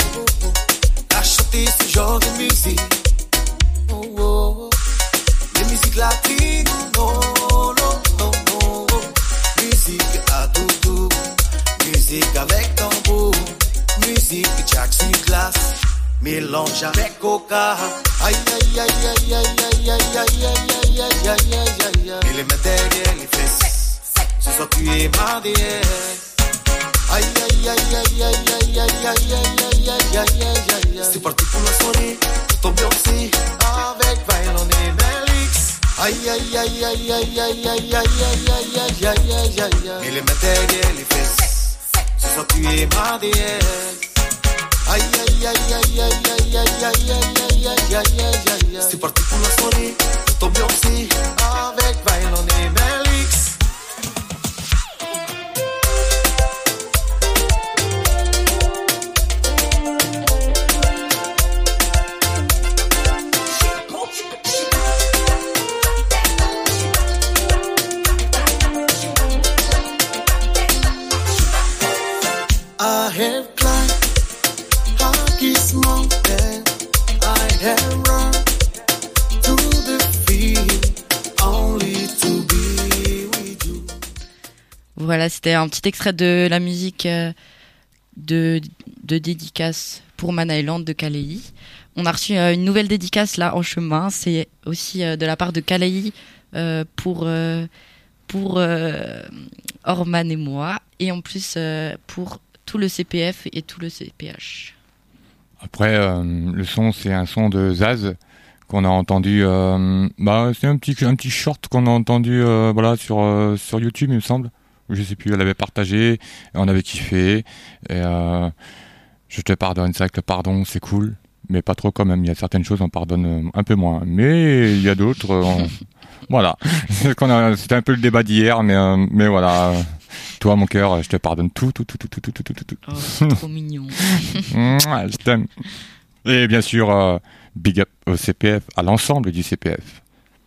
chanter ce genre de musique. Oh, oh. Les musiques latines, non, non, non, non. Musique à doudou, musique avec tambour, musique jack sur glace, mélange avec coca. Aïe aïe aïe aïe aïe aïe aïe aïe aïe aïe aïe aïe aïe. Et les mains derrière les fesses, ce soir tu es ma déesse. Aïe aïe aïe aïe aïe aïe aïe aïe aïe aïe aïe aïe. C'est parti pour la soirée, tout ambiancé avec Violon et Melix. Aïe aïe aïe aïe aïe aïe aïe aïe aïe aïe aïe aïe aïe. Et les mains derrière les fesses, ce soir tu es ma déesse. Aïe aïe aïe aïe aïe aïe aïe aïe aïe aïe aïe aïe. C'est parti pour la soirée, tout ambiancé avec Violon et Melix. I have climbed Hockey's mountain. I have run to the field only to be with you. Voilà, c'était un petit extrait de la musique euh, de, de dédicace pour Man Island de Kalehi. On a reçu euh, une nouvelle dédicace là en chemin. C'est aussi euh, de la part de Kalehi euh, pour, euh, pour euh, Orman et moi. Et en plus euh, pour tout le C P F et tout le C P H. Après, euh, le son, c'est un son de Zaz qu'on a entendu. Euh, bah, c'est un petit, un petit short qu'on a entendu, euh, voilà, sur euh, sur YouTube, il me semble. Je sais plus. Elle avait partagé, et on avait kiffé. Et euh, je te pardonne. C'est vrai que le pardon, c'est cool, mais pas trop quand même. Il y a certaines choses, on pardonne un peu moins. Mais il y a d'autres. On... voilà. C'était un peu le débat d'hier, mais euh, mais voilà. Toi, mon cœur, je te pardonne tout, tout, tout, tout, tout, tout, tout, tout, tout. Oh, c'est trop mignon. Je t'aime. Et bien sûr, euh, big up au C P F, à l'ensemble du C P F.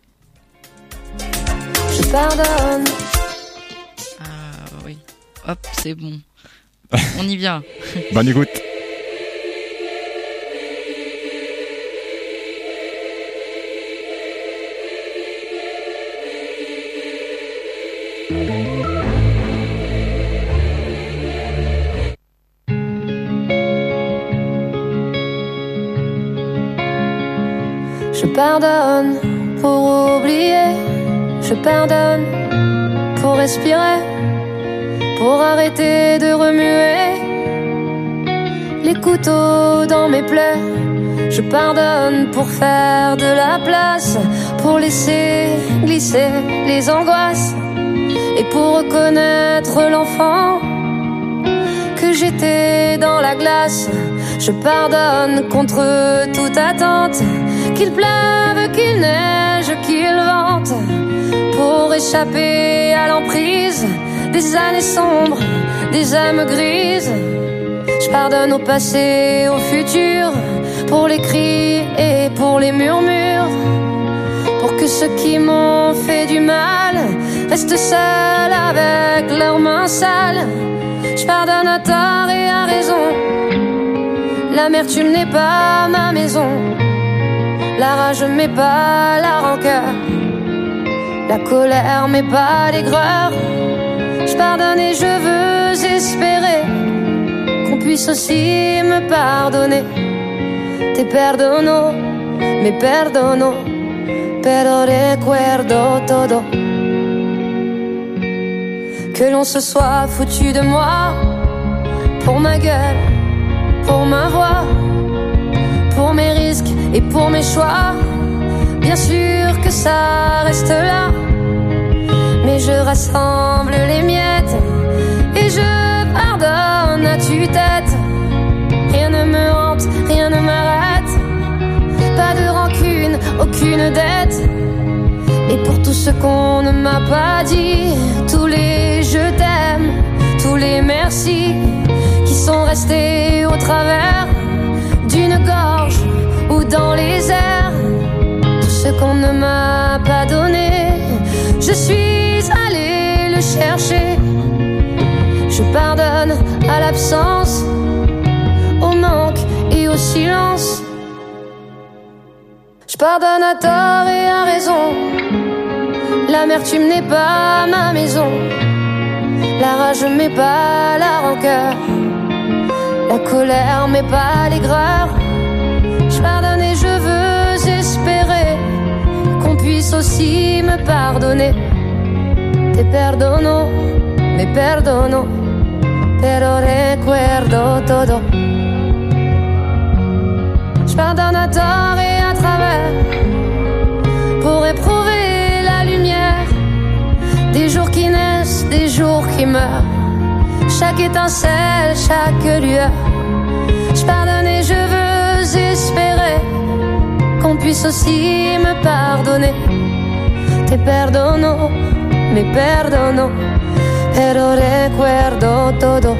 Je pardonne. Ah oui. Hop, c'est bon. On y vient. Bonne écoute. Je pardonne pour oublier, je pardonne pour respirer, pour arrêter de remuer les couteaux dans mes plaies. Je pardonne pour faire de la place, pour laisser glisser les angoisses et pour reconnaître l'enfant que j'étais dans la glace. Je pardonne contre toute attente, qu'il pleuve, qu'il neige, qu'il vente, pour échapper à l'emprise des années sombres, des âmes grises. Je pardonne au passé, au futur, pour les cris et pour les murmures, pour que ceux qui m'ont fait du mal restent seuls avec leurs mains sales. Je pardonne à tort et à raison, l'amertume n'est pas ma maison, la rage m'est pas la rancœur, la colère m'est pas l'aigreur. Je pardonne et je veux espérer qu'on puisse aussi me pardonner. Te perdono, me perdono, pero recuerdo todo. Que l'on se soit foutu de moi, pour ma gueule, pour ma voix, pour mes risques et pour mes choix. Bien sûr que ça reste là, mais je rassemble les miettes et je pardonne à tue-tête. Rien ne me hante, rien ne m'arrête, pas de rancune, aucune dette. Et pour tout ce qu'on ne m'a pas dit, tous les je t'aime, tous les merci qui sont restés au travers d'une gorge ou dans les airs, tout ce qu'on ne m'a pas donné, je suis allée le chercher. Je pardonne à l'absence, au manque et au silence, Je pardonne à tort et à raison. L'amertume n'est pas ma maison. La rage m'est pas la rancœur. La colère m'est pas l'aigreur. Je pardonne et je veux espérer qu'on puisse aussi me pardonner. Te perdono, me perdono, pero recuerdo todo. Je pardonne à tort et à travers pour éprouver la lumière. Des jours qui naissent, des jours qui meurent. Chaque étincelle, chaque lueur. Je pardonne et je veux espérer qu'on puisse aussi me pardonner. Te perdono, me perdono, pero recuerdo todo.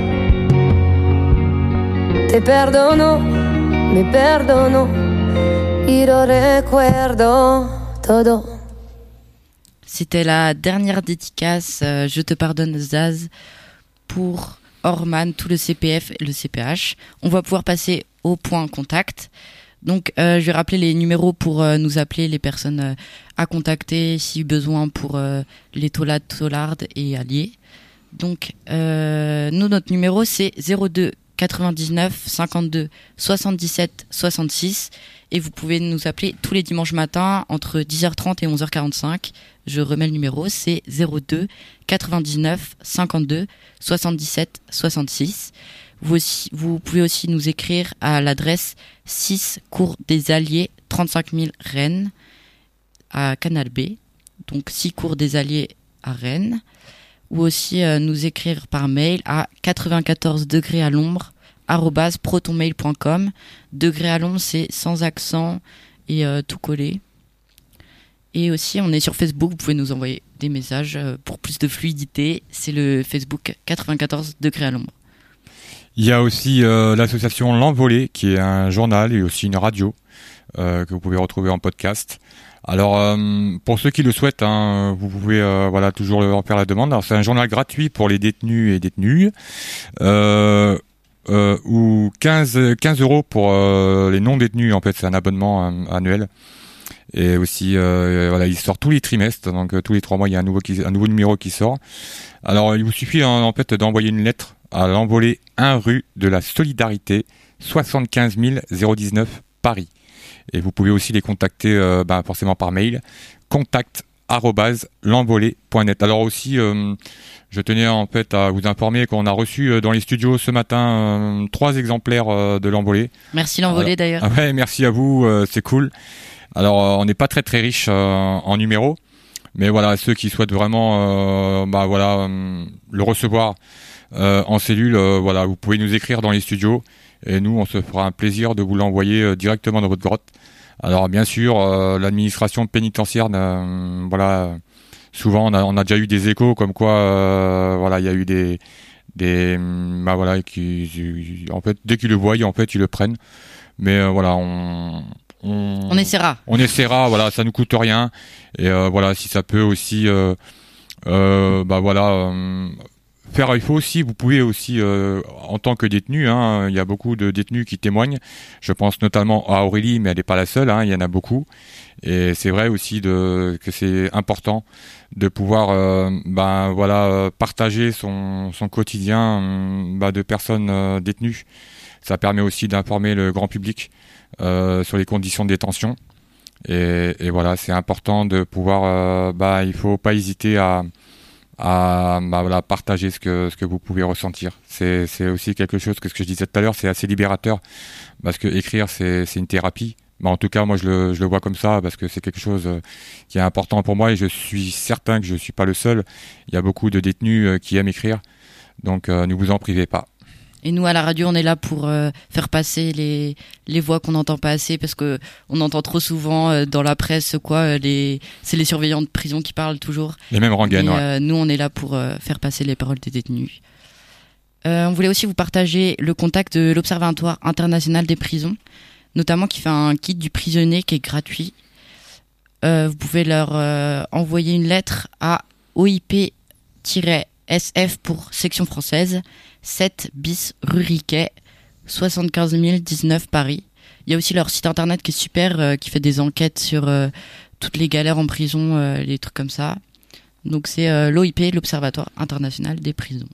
Te perdono, me perdono, y lo recuerdo todo. C'était la dernière dédicace euh, Je te pardonne Zaz pour Orman, tout le C P F et le C P H. On va pouvoir passer au point contact. Donc euh, je vais rappeler les numéros pour euh, nous appeler, les personnes euh, à contacter si besoin pour euh, les Tolades, Tolardes et Alliés. Donc euh, nous, notre numéro c'est zéro deux quatre-vingt-dix-neuf cinquante-deux soixante-dix-sept soixante-six et vous pouvez nous appeler tous les dimanches matins entre dix heures trente et onze heures quarante-cinq. Je remets le numéro, c'est zéro deux quatre-vingt-dix-neuf cinquante-deux soixante-dix-sept soixante-six. Vous, aussi, vous pouvez aussi nous écrire à l'adresse six cours des Alliés, trente-cinq mille Rennes, à Canal B. Donc six cours des Alliés à Rennes. Ou aussi euh, nous écrire par mail à quatre-vingt-quatorze degrés à l'ombre, arobase protonmail point com. Degré à l'ombre, c'est sans accent et euh, tout collé. Et aussi, on est sur Facebook, vous pouvez nous envoyer des messages euh, pour plus de fluidité. C'est le Facebook quatre-vingt-quatorze degrés à l'ombre. Il y a aussi euh, l'association L'Envolée, qui est un journal et aussi une radio euh, que vous pouvez retrouver en podcast. Alors, euh, pour ceux qui le souhaitent, hein, vous pouvez euh, voilà toujours leur faire la demande. Alors, c'est un journal gratuit pour les détenus et détenues, euh, euh, ou quinze euros pour euh, les non détenus. En fait, c'est un abonnement euh, annuel. Et aussi, euh, voilà, il sort tous les trimestres, donc euh, tous les trois mois, il y a un nouveau qui, un nouveau numéro qui sort. Alors, il vous suffit en, en fait d'envoyer une lettre à L'Envolée, un rue de la Solidarité, soixante-quinze mille dix-neuf Paris. Et vous pouvez aussi les contacter euh, bah, forcément par mail, contact arobase l'envolée point net. Alors aussi, euh, je tenais en fait à vous informer qu'on a reçu euh, dans les studios ce matin euh, trois exemplaires euh, de L'Envolée. Merci L'Envolée d'ailleurs. Ah ouais, merci à vous, euh, c'est cool. Alors euh, on n'est pas très très riche euh, en numéros, mais voilà, ceux qui souhaitent vraiment euh, bah, voilà, euh, le recevoir euh, en cellule, euh, voilà, vous pouvez nous écrire dans les studios. Et nous, on se fera un plaisir de vous l'envoyer euh, directement dans votre grotte. Alors, bien sûr, euh, l'administration pénitentiaire, euh, voilà, souvent on a, on a déjà eu des échos comme quoi, euh, voilà, il y a eu des, des, bah voilà, qui, en fait, dès qu'ils le voient, en fait, ils le prennent. Mais euh, voilà, on, on, on essaiera. On essaiera, voilà, ça nous coûte rien. Et euh, voilà, si ça peut aussi, euh, euh, bah voilà. Euh, Faire, il faut aussi, vous pouvez aussi, euh, en tant que détenu, hein, il y a beaucoup de détenus qui témoignent. Je pense notamment à Aurélie, mais elle n'est pas la seule, hein, il y en a beaucoup. Et c'est vrai aussi de, que c'est important de pouvoir, euh, ben voilà, partager son, son quotidien euh, ben, de personnes euh, détenues. Ça permet aussi d'informer le grand public euh, sur les conditions de détention. Et, et voilà, c'est important de pouvoir, euh, ben, il faut pas hésiter à à bah, voilà, partager ce que ce que vous pouvez ressentir. C'est c'est aussi quelque chose que ce que je disais tout à l'heure, c'est assez libérateur parce que écrire c'est c'est une thérapie. Bah, en tout cas, moi je le je le vois comme ça parce que c'est quelque chose qui est important pour moi et je suis certain que je suis pas le seul. Il y a beaucoup de détenus qui aiment écrire. Donc euh, ne vous en privez pas. Et nous, à la radio, on est là pour euh, faire passer les les voix qu'on n'entend pas assez, parce que on entend trop souvent euh, dans la presse quoi, les c'est les surveillants de prison qui parlent toujours. Les mêmes rengaines. Et, ouais. euh, nous, on est là pour euh, faire passer les paroles des détenus. Euh, on voulait aussi vous partager le contact de l'Observatoire international des prisons, notamment qui fait un kit du prisonnier qui est gratuit. Euh, vous pouvez leur euh, envoyer une lettre à O I P S F pour section française, sept bis rue Riquet, soixante-quinze mille dix-neuf Paris. Il y a aussi leur site internet qui est super, euh, qui fait des enquêtes sur euh, toutes les galères en prison, euh, les trucs comme ça. Donc c'est euh, l'O I P, l'Observatoire international des prisons.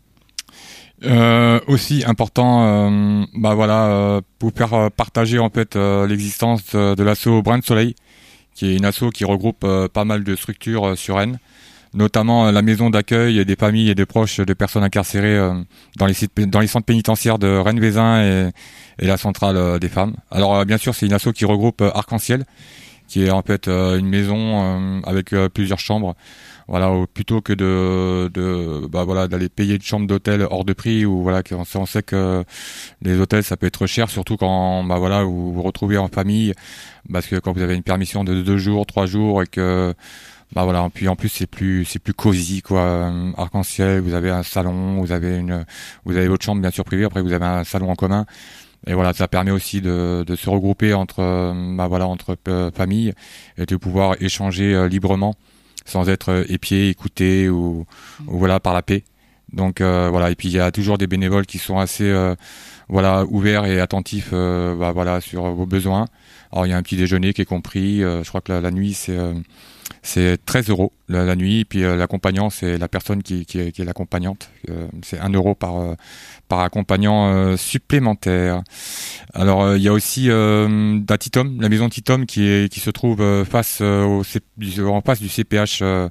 Euh, aussi important, euh, bah voilà, euh, pour faire euh, partager en fait euh, l'existence de, de l'asso Brin de Soleil, qui est une asso qui regroupe euh, pas mal de structures euh, sur Rennes, notamment euh, la maison d'accueil des familles et des proches de personnes incarcérées euh, dans les sites, dans les centres pénitentiaires de Rennes-Vézin et, et la centrale euh, des femmes. Alors euh, bien sûr, c'est une asso qui regroupe euh, Arc-en-Ciel, qui est en fait euh, une maison euh, avec euh, plusieurs chambres. Voilà, plutôt que de, de, bah voilà, d'aller payer une chambre d'hôtel hors de prix, ou voilà, on sait, on sait que les hôtels ça peut être cher, surtout quand, bah voilà, vous vous retrouvez en famille, parce que quand vous avez une permission de deux jours, trois jours, et que, bah voilà, puis en plus c'est plus, c'est plus cosy quoi. Arc-en-Ciel, vous avez un salon, vous avez une, vous avez votre chambre bien sûr privée, après vous avez un salon en commun. Et voilà, ça permet aussi de, de se regrouper entre, bah voilà, entre euh, familles, et de pouvoir échanger euh, librement, sans être épié, écouté ou, ou voilà par la paix. Donc euh, voilà, et puis il y a toujours des bénévoles qui sont assez euh, voilà ouverts et attentifs euh, bah, voilà sur vos besoins. Alors il y a un petit déjeuner qui est compris. Euh, je crois que la, la nuit c'est euh, c'est treize euros la, la nuit. Et puis euh, l'accompagnant c'est la personne qui qui est, qui est l'accompagnante. Euh, c'est un euro par euh, par accompagnant euh, supplémentaire. Alors euh, il y a aussi euh, la Titom, la maison Titom qui est qui se trouve euh, face euh, au C- en face du C P H euh,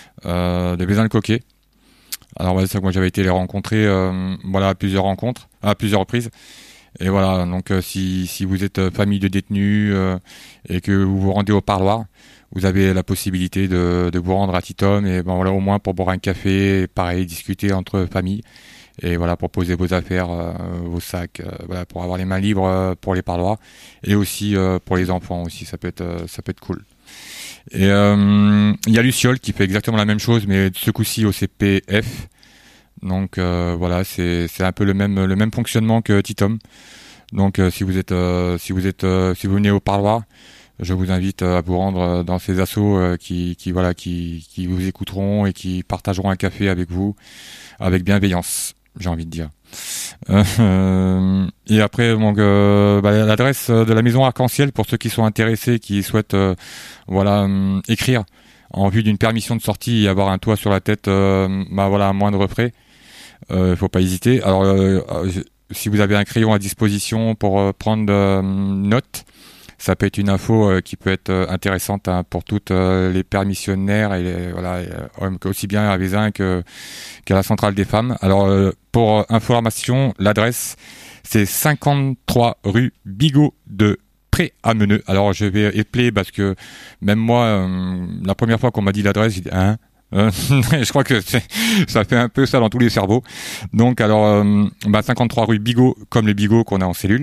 euh, de Bézin-le-Coquet. Alors voilà, c'est ça que moi j'avais été les rencontrer euh, voilà à plusieurs rencontres, à plusieurs reprises. Et voilà, donc euh, si si vous êtes euh, famille de détenus euh, et que vous vous rendez au parloir, vous avez la possibilité de de vous rendre à Titom, et ben voilà, au moins pour boire un café, pareil, discuter entre familles. Et voilà, pour poser vos affaires, euh, vos sacs, euh, voilà, pour avoir les mains libres euh, pour les parloirs, et aussi euh, pour les enfants aussi, ça peut être euh, ça peut être cool. Et euh, il y a Luciole qui fait exactement la même chose, mais ce coup-ci au C P F. Donc euh, voilà, c'est c'est un peu le même le même fonctionnement que Titom. Donc euh, si vous êtes euh, si vous êtes euh, si vous venez au parloir, je vous invite à vous rendre dans ces assos euh, qui qui voilà qui qui vous écouteront et qui partageront un café avec vous avec bienveillance, j'ai envie de dire. Euh, et après, donc, euh, bah, l'adresse de la maison Arc-en-Ciel pour ceux qui sont intéressés, qui souhaitent, euh, voilà, euh, écrire en vue d'une permission de sortie et avoir un toit sur la tête, euh, bah voilà, à moindre frais. Euh, faut pas hésiter. Alors, euh, si vous avez un crayon à disposition pour euh, prendre euh, note, ça peut être une info euh, qui peut être euh, intéressante hein, pour toutes euh, les permissionnaires et les, voilà, et, euh, aussi bien à Vézin que qu'à la centrale des femmes. Alors euh, pour euh, information, l'adresse c'est cinquante-trois rue Bigot de Pré-Ameneux. Alors je vais épeler parce que même moi, euh, la première fois qu'on m'a dit l'adresse, j'ai dit hein. Euh, je crois que c'est, ça fait un peu ça dans tous les cerveaux. Donc alors, euh, bah cinquante-trois rue Bigot, comme les bigots qu'on a en cellule,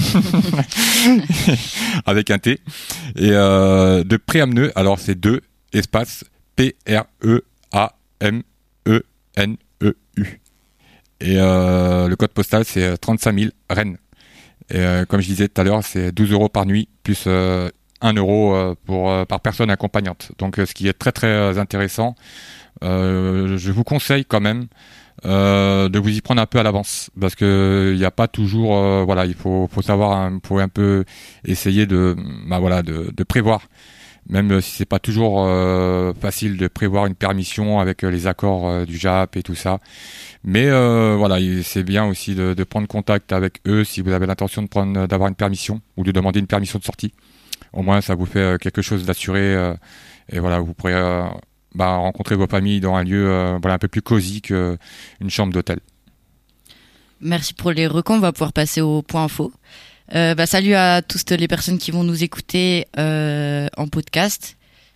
avec un T. Et euh, de Pré-Ameneux, alors c'est deux espace P R E A M E N E U. Et euh, le code postal c'est trente-cinq mille Rennes. Et euh, comme je disais tout à l'heure, c'est douze euros par nuit plus euh, un euro euh, pour euh, par personne accompagnante. Donc euh, ce qui est très très euh, intéressant. Euh, je vous conseille quand même euh, de vous y prendre un peu à l'avance parce que il n'y a pas toujours euh, voilà, il faut faut savoir hein, faut un peu essayer de bah voilà de, de prévoir, même si c'est pas toujours euh, facile de prévoir une permission avec les accords euh, du J A P et tout ça. Mais euh, voilà, c'est bien aussi de, de prendre contact avec eux si vous avez l'intention de prendre d'avoir une permission ou de demander une permission de sortie. Au moins, ça vous fait quelque chose d'assuré euh, et voilà, vous pourrez euh, bah, rencontrer vos familles dans un lieu euh, voilà un peu plus cosy qu'une chambre d'hôtel. Merci pour les recos. On va pouvoir passer au point info. Euh, bah, salut à toutes les personnes qui vont nous écouter euh, en podcast.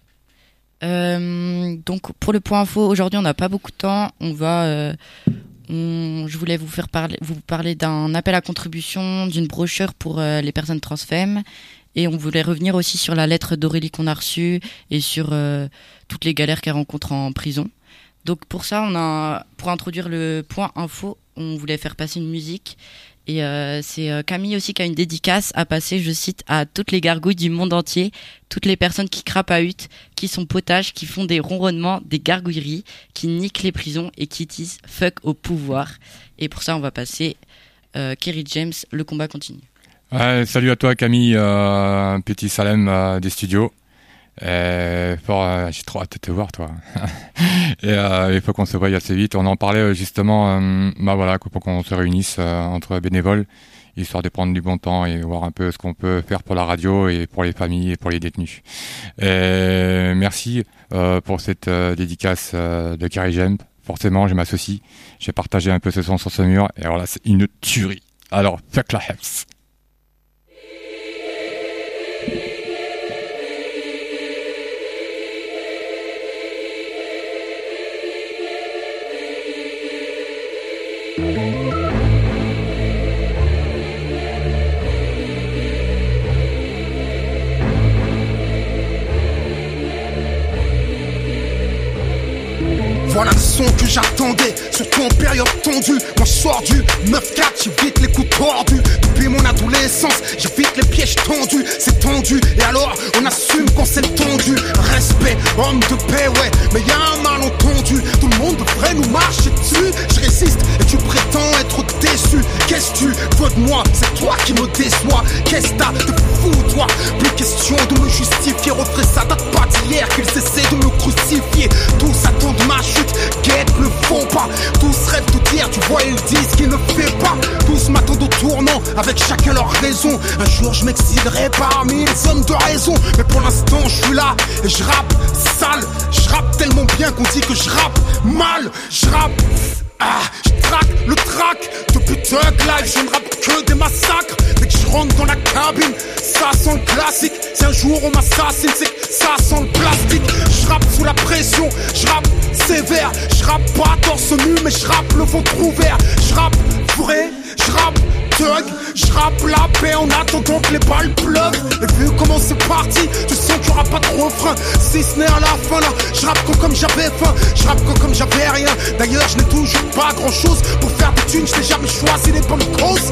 Euh, donc pour le point info, aujourd'hui on n'a pas beaucoup de temps. On va, euh, on, je voulais vous faire parler, vous parler d'un appel à contribution, d'une brochure pour euh, les personnes transfemmes. Et on voulait revenir aussi sur la lettre d'Aurélie qu'on a reçue et sur euh, toutes les galères qu'elle rencontre en prison. Donc pour ça, on a, pour introduire le point info, on voulait faire passer une musique. Et euh, c'est euh, Camille aussi qui a une dédicace à passer, je cite, à toutes les gargouilles du monde entier, toutes les personnes qui crapahutent, qui sont potages, qui font des ronronnements, des gargouilleries, qui niquent les prisons et qui disent fuck au pouvoir. Et pour ça, on va passer euh, Kerry James, le combat continue. Ouais, salut à toi Camille, euh, petit Salem euh, des studios. Et fort, euh, j'ai trop hâte de te voir toi. Et euh, il faut qu'on se voie assez vite. On en parlait euh, justement, euh, bah voilà, pour qu'on se réunisse euh, entre bénévoles, histoire de prendre du bon temps et voir un peu ce qu'on peut faire pour la radio et pour les familles et pour les détenus. Et merci euh, pour cette euh, dédicace euh, de Carrie Jemp. Forcément, je m'associe. J'ai partagé un peu ce son sur ce mur et alors là, c'est une tuerie. Alors, fuck la Heps. Voilà le son que j'attendais, surtout en période tendue. Moi je sors du neuf quatre, j'évite les coups tordus. Depuis mon adolescence, j'évite les pièges tendus. C'est tendu, et alors on assume quand c'est tendu. Respect, homme de paix, ouais, mais y'a un malentendu. Tout le monde devrait nous marcher dessus. Je résiste et tu prétends être déçu. Qu'est-ce que tu veux de moi? C'est toi qui me déçois. Qu'est-ce que t'as de fou, toi? Plus question de me justifier. Retrait, ça date pas d'hier qu'ils essaient de me crucifier. Tous attendent ma chute. Guette le font pas, tous rêvent de dire, tu vois ils disent qu'ils ne fait pas. Tous m'attendent au tournant, avec chacun leur raison. Un jour je m'exilerai parmi les hommes de raison. Mais pour l'instant je suis là, et je rappe sale. Je rappe tellement bien qu'on dit que je rappe mal. Je rappe, ah, je traque le track. Depuis Thug Life, je ne rappe que des massacres. Dès que je rentre dans la cabine, ça sent le classique. Si un jour on m'assassine, c'est que ça sent le plastique. Je rappe sous la pression, je rappe sévère. Je rappe pas torse nu, mais je rappe le ventre ouvert. Je rappe vrai, je rappe thug. Je rappe la paix en attendant que les balles pleuvent. Et vu comment c'est parti, tu sens qu'il y aura pas de refrain. Si ce n'est à la fin là, je rappe comme, comme j'avais faim. Je rappe comme, comme j'avais rien. D'ailleurs je n'ai toujours pas grand chose. Pour faire des thunes, je n'ai jamais choisi les bonnes causes.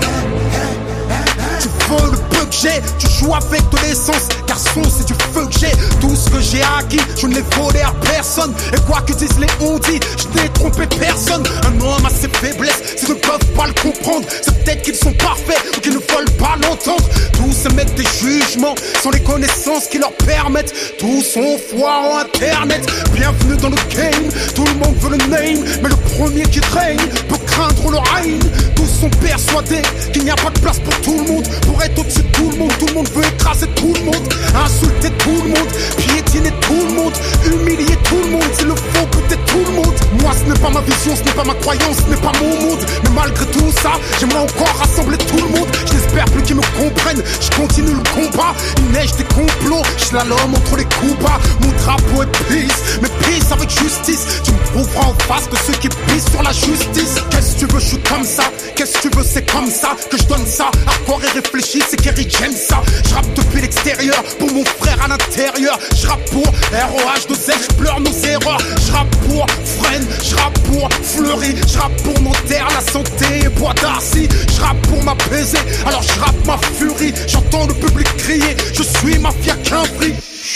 Tu veux le peu que j'ai, tu joues avec de l'essence. Garçon, c'est du feu que j'ai. Tout ce que j'ai acquis, je ne l'ai volé à personne. Et quoi que disent les on-dit, je n'ai trompé personne. Un homme a ses faiblesses, s'ils ne peuvent pas le comprendre. C'est peut-être qu'ils sont parfaits ou qu'ils ne veulent pas l'entendre. Tous émettent des jugements sans les connaissances qui leur permettent. Tous ont foi en internet. Bienvenue dans le game, tout le monde veut le name. Mais le premier qui règne peut craindre le règne. Tous sont persuadés qu'il n'y a pas de place pour tout le monde. Pour être au-dessus de tout le monde, tout le monde veut écraser tout le monde. Insulter tout le monde, piétiner tout le monde. Humilier tout le monde, s'il le faut peut-être tout le monde. Moi ce n'est pas ma vision, ce n'est pas ma croyance, ce n'est pas mon monde. Mais malgré tout ça, j'aimerais encore rassembler tout le monde. Je n'espère plus qu'ils me comprennent, je continue le combat. Il neige des complots, je slalom entre les coups bas. Mon drapeau est peace, mais peace avec justice. Tu me prouveras en face de ceux qui pissent sur la justice. Qu'est-ce que tu veux, je suis comme ça. Qu'est-ce que tu veux, c'est comme ça que je donne ça. Hardcore et réfléchi, c'est Kerry j'aime ça. Je rappe depuis l'extérieur pour mon frère à l'intérieur. Je rappe pour R O H deux Z, je pleure nos erreurs. Je rappe pour Fren, je rappe pour Fleury. Je rappe pour mon terre, la santé et Bois d'Arcy. Je rappe pour m'apaiser, alors je rappe ma furie. J'entends le public crier, je suis mafia qu'un prix.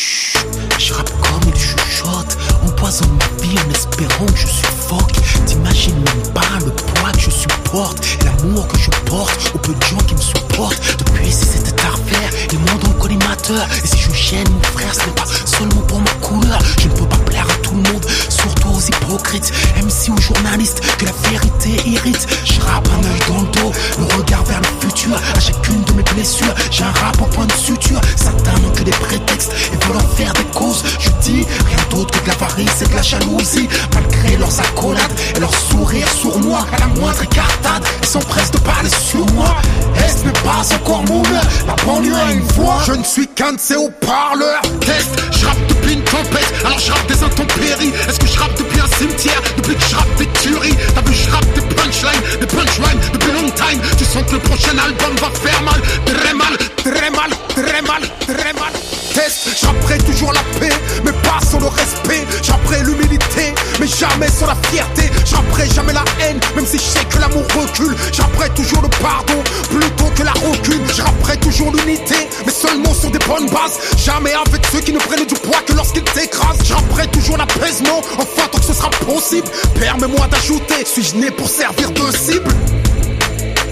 Je rappe comme il chuchote, empoisonne ma vie en espérant que je suffoque. T'imagines même pas le poids que je supporte et l'amour que je porte aux peu de gens qui me supportent. Depuis si c'était à refaire, ils m'ont dans le collimateur. Et si je gêne mon frère, ce n'est pas seulement pour ma couleur. Je ne peux pas plaire à tout le monde, surtout aux hypocrites, M C ou journalistes, que la vérité irrite. Je rappe un œil dans le dos, le regard vers le futur. À chacune de mes blessures, j'ai un rap au point de suture. Certains n'ont que des prétextes et veulent en faire des causes. Je dis rien d'autre que de l'avarice et de la jalousie. Malgré leurs accolades et leurs sourires sournois, à la moindre écartade, ils s'empressent de parler sur moi. Est-ce n'est pas encore mon heure, la banlieue a une voix. Je ne suis qu'un de ces haut-parleurs. Test, je rappe depuis une tempête, alors je rappe des intempéries. Est-ce que je rappe depuis un cimetière, depuis que je rappe des tueries? T'as vu, je rappe des punchlines, des punchlines depuis long time. Tu sens que le prochain album va faire mal, très mal, très mal, très mal, très mal. Test, je rapperai toujours la paix, mais pas sans le respect. Je rapperai l'humilité, mais jamais sans la fierté. Je rapperai jamais la haine, même si je sais que l'amour recule. Je rapperai toujours le pardon, plutôt que la rancune. Je rapperai toujours l'unité, mais seulement sur des bonnes bases. Jamais avec ceux qui ne prennent du poids que lorsqu'ils t'écrasent. Je rapperai toujours l'apaisement, enfin tant que ce sera possible. Permets-moi d'ajouter, suis-je né pour servir de cible?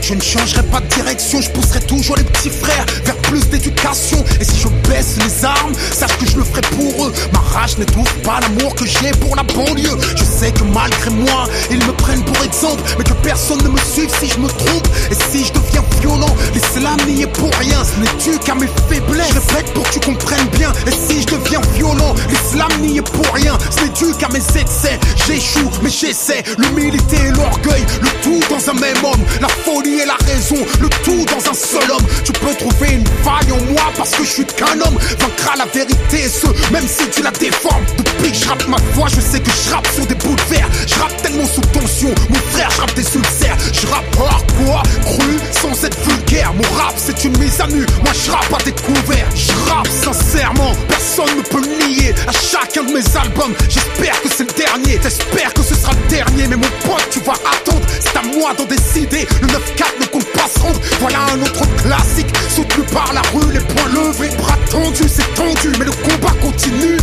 Je ne changerai pas de direction, je pousserai toujours les petits frères vers plus d'éducation. Et si je baisse les armes, sache que je le ferai pour eux. Ma rage n'étouffe pas l'amour que j'ai pour la banlieue. Je sais que malgré moi, ils me prennent pour exemple, mais que personne ne me suive si je me trompe. Et si je deviens violent, l'islam n'y est pour rien. Ce n'est dû qu'à mes faiblesses. Je répète pour que tu comprennes bien. Et si je deviens violent, l'islam n'y est pour rien. Ce n'est dû qu'à mes excès. J'échoue, mais j'essaie. L'humilité et l'orgueil, le tout dans un même homme. La folie et la raison, le tout dans un seul homme. Tu peux trouver une faille en moi parce que je suis qu'un homme. Vaincra la vérité et ce, même si tu la déformes. Depuis que je rappe ma voix, je sais que je rappe sur des bouts de verre. Je rappe tellement sous tension, mon frère, je rappe des ulcères. Je rappe hardcore, cru, sans être vulgaire. Mon rap c'est une mise à nu, moi je rappe à découvert. Je rappe sincèrement, personne ne peut le nier. À chacun de mes albums, j'espère que c'est le dernier. T'espères que ce sera le dernier, mais mon pote tu vas attendre. C'est à moi d'en décider, le neuf quatre ne compte pas se rendre. Voilà un autre classique, soutenu par la rue, les poings levés, bras tendus, c'est tendu, mais le combat continue.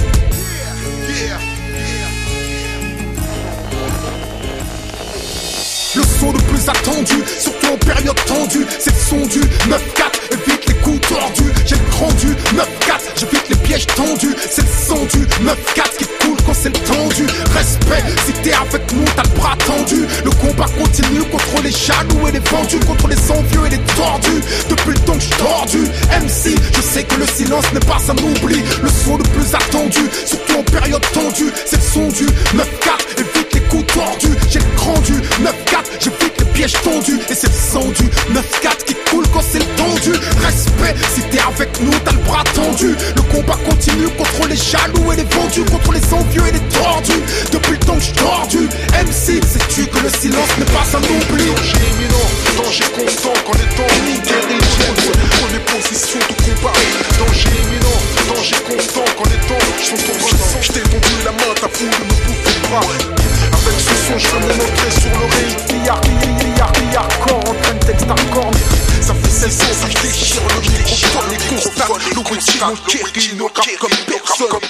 Le son le plus attendu, surtout en période tendue, c'est le son du neuf quatre, évite les coups tordus. J'ai le grand du neuf quatre, j'évite les pièges tendus. C'est le son du neuf quatre qui coule quand c'est le tendu. Respect, si t'es avec nous, t'as le bras tendu. Le combat continue contre les jaloux et les vendus, contre les envieux et les tordus. Depuis le temps que je tordu, M C, je sais que le silence n'est pas un oubli. Le son le plus attendu, surtout en période tendue, c'est le son du neuf quatre, évite les coups tordus. J'ai le grand du neuf quatre, j'évite les pièges tendus. Et c'est le sang du neuf quatre qui coule quand c'est le tendu. Respect, si t'es avec nous, t'as le bras tendu. Le combat continue contre les jaloux et les vendus, contre les envieux et les tordus. Depuis le temps que je tordu, M C, sais-tu que le silence n'est pas un oubli. Danger imminent, danger constant quand les temps intelligents. Prenez position de combat. Danger imminent, danger constant quand les temps sont tombés. Je t'ai tendu la main, ta foule ne me bouffe pas. Avec ce son, je fais mon entrée sur le ring. Billard, billard, billard, corps en train de texte hardcore. Ça fait seize ans que je déchire le microphone et constate. Le bruit mon Kerry ne rappe comme personne.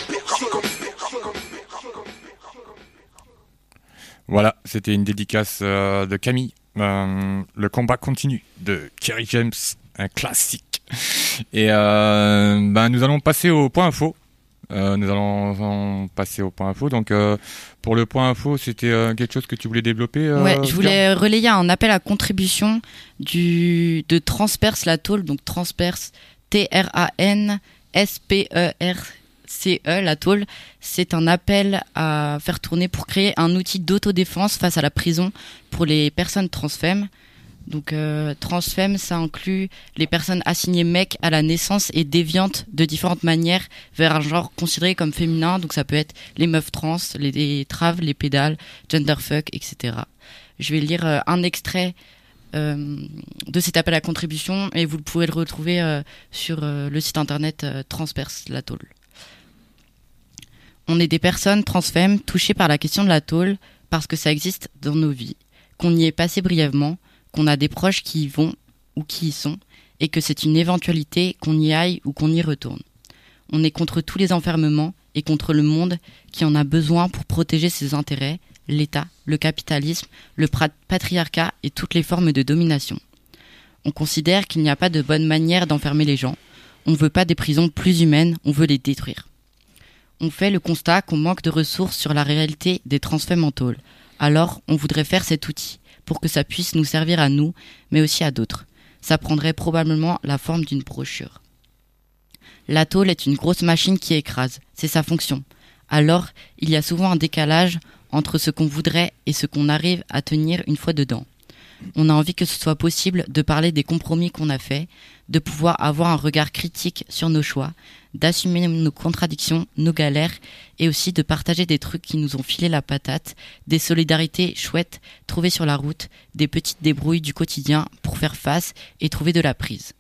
Voilà, c'était une dédicace euh, de Camille. Euh, le combat continue de Kerry James, un classique. Et euh, ben, nous allons passer au point info. Euh, nous allons passer au point info. Donc, euh, pour le point info, c'était euh, quelque chose que tu voulais développer euh, Ouais, je voulais relayer un appel à contribution du, de Transperce la tôle, donc Transperce, T R A N S P E R C E, la tôle. C'est un appel à faire tourner pour créer un outil d'autodéfense face à la prison pour les personnes transfemmes. Donc euh, transfemme, ça inclut les personnes assignées mecs à la naissance et déviantes de différentes manières vers un genre considéré comme féminin. Donc ça peut être les meufs trans, les, les traves, les pédales, genderfuck, et cetera. Je vais lire euh, un extrait euh, de cet appel à contribution et vous pourrez le retrouver euh, sur euh, le site internet euh, Transperce la tôle. On est des personnes transfemmes touchées par la question de la tôle parce que ça existe dans nos vies, qu'on y est passé brièvement, qu'on a des proches qui y vont ou qui y sont, et que c'est une éventualité qu'on y aille ou qu'on y retourne. On est contre tous les enfermements et contre le monde qui en a besoin pour protéger ses intérêts, l'État, le capitalisme, le patriarcat et toutes les formes de domination. On considère qu'il n'y a pas de bonne manière d'enfermer les gens. On ne veut pas des prisons plus humaines, on veut les détruire. On fait le constat qu'on manque de ressources sur la réalité des transfemmes en tôle. Alors, on voudrait faire cet outil pour que ça puisse nous servir à nous, mais aussi à d'autres. Ça prendrait probablement la forme d'une brochure. La tôle est une grosse machine qui écrase, c'est sa fonction. Alors, il y a souvent un décalage entre ce qu'on voudrait et ce qu'on arrive à tenir une fois dedans. On a envie que ce soit possible de parler des compromis qu'on a faits, de pouvoir avoir un regard critique sur nos choix, d'assumer nos contradictions, nos galères, et aussi de partager des trucs qui nous ont filé la patate, des solidarités chouettes trouvées sur la route, des petites débrouilles du quotidien pour faire face et trouver de la prise.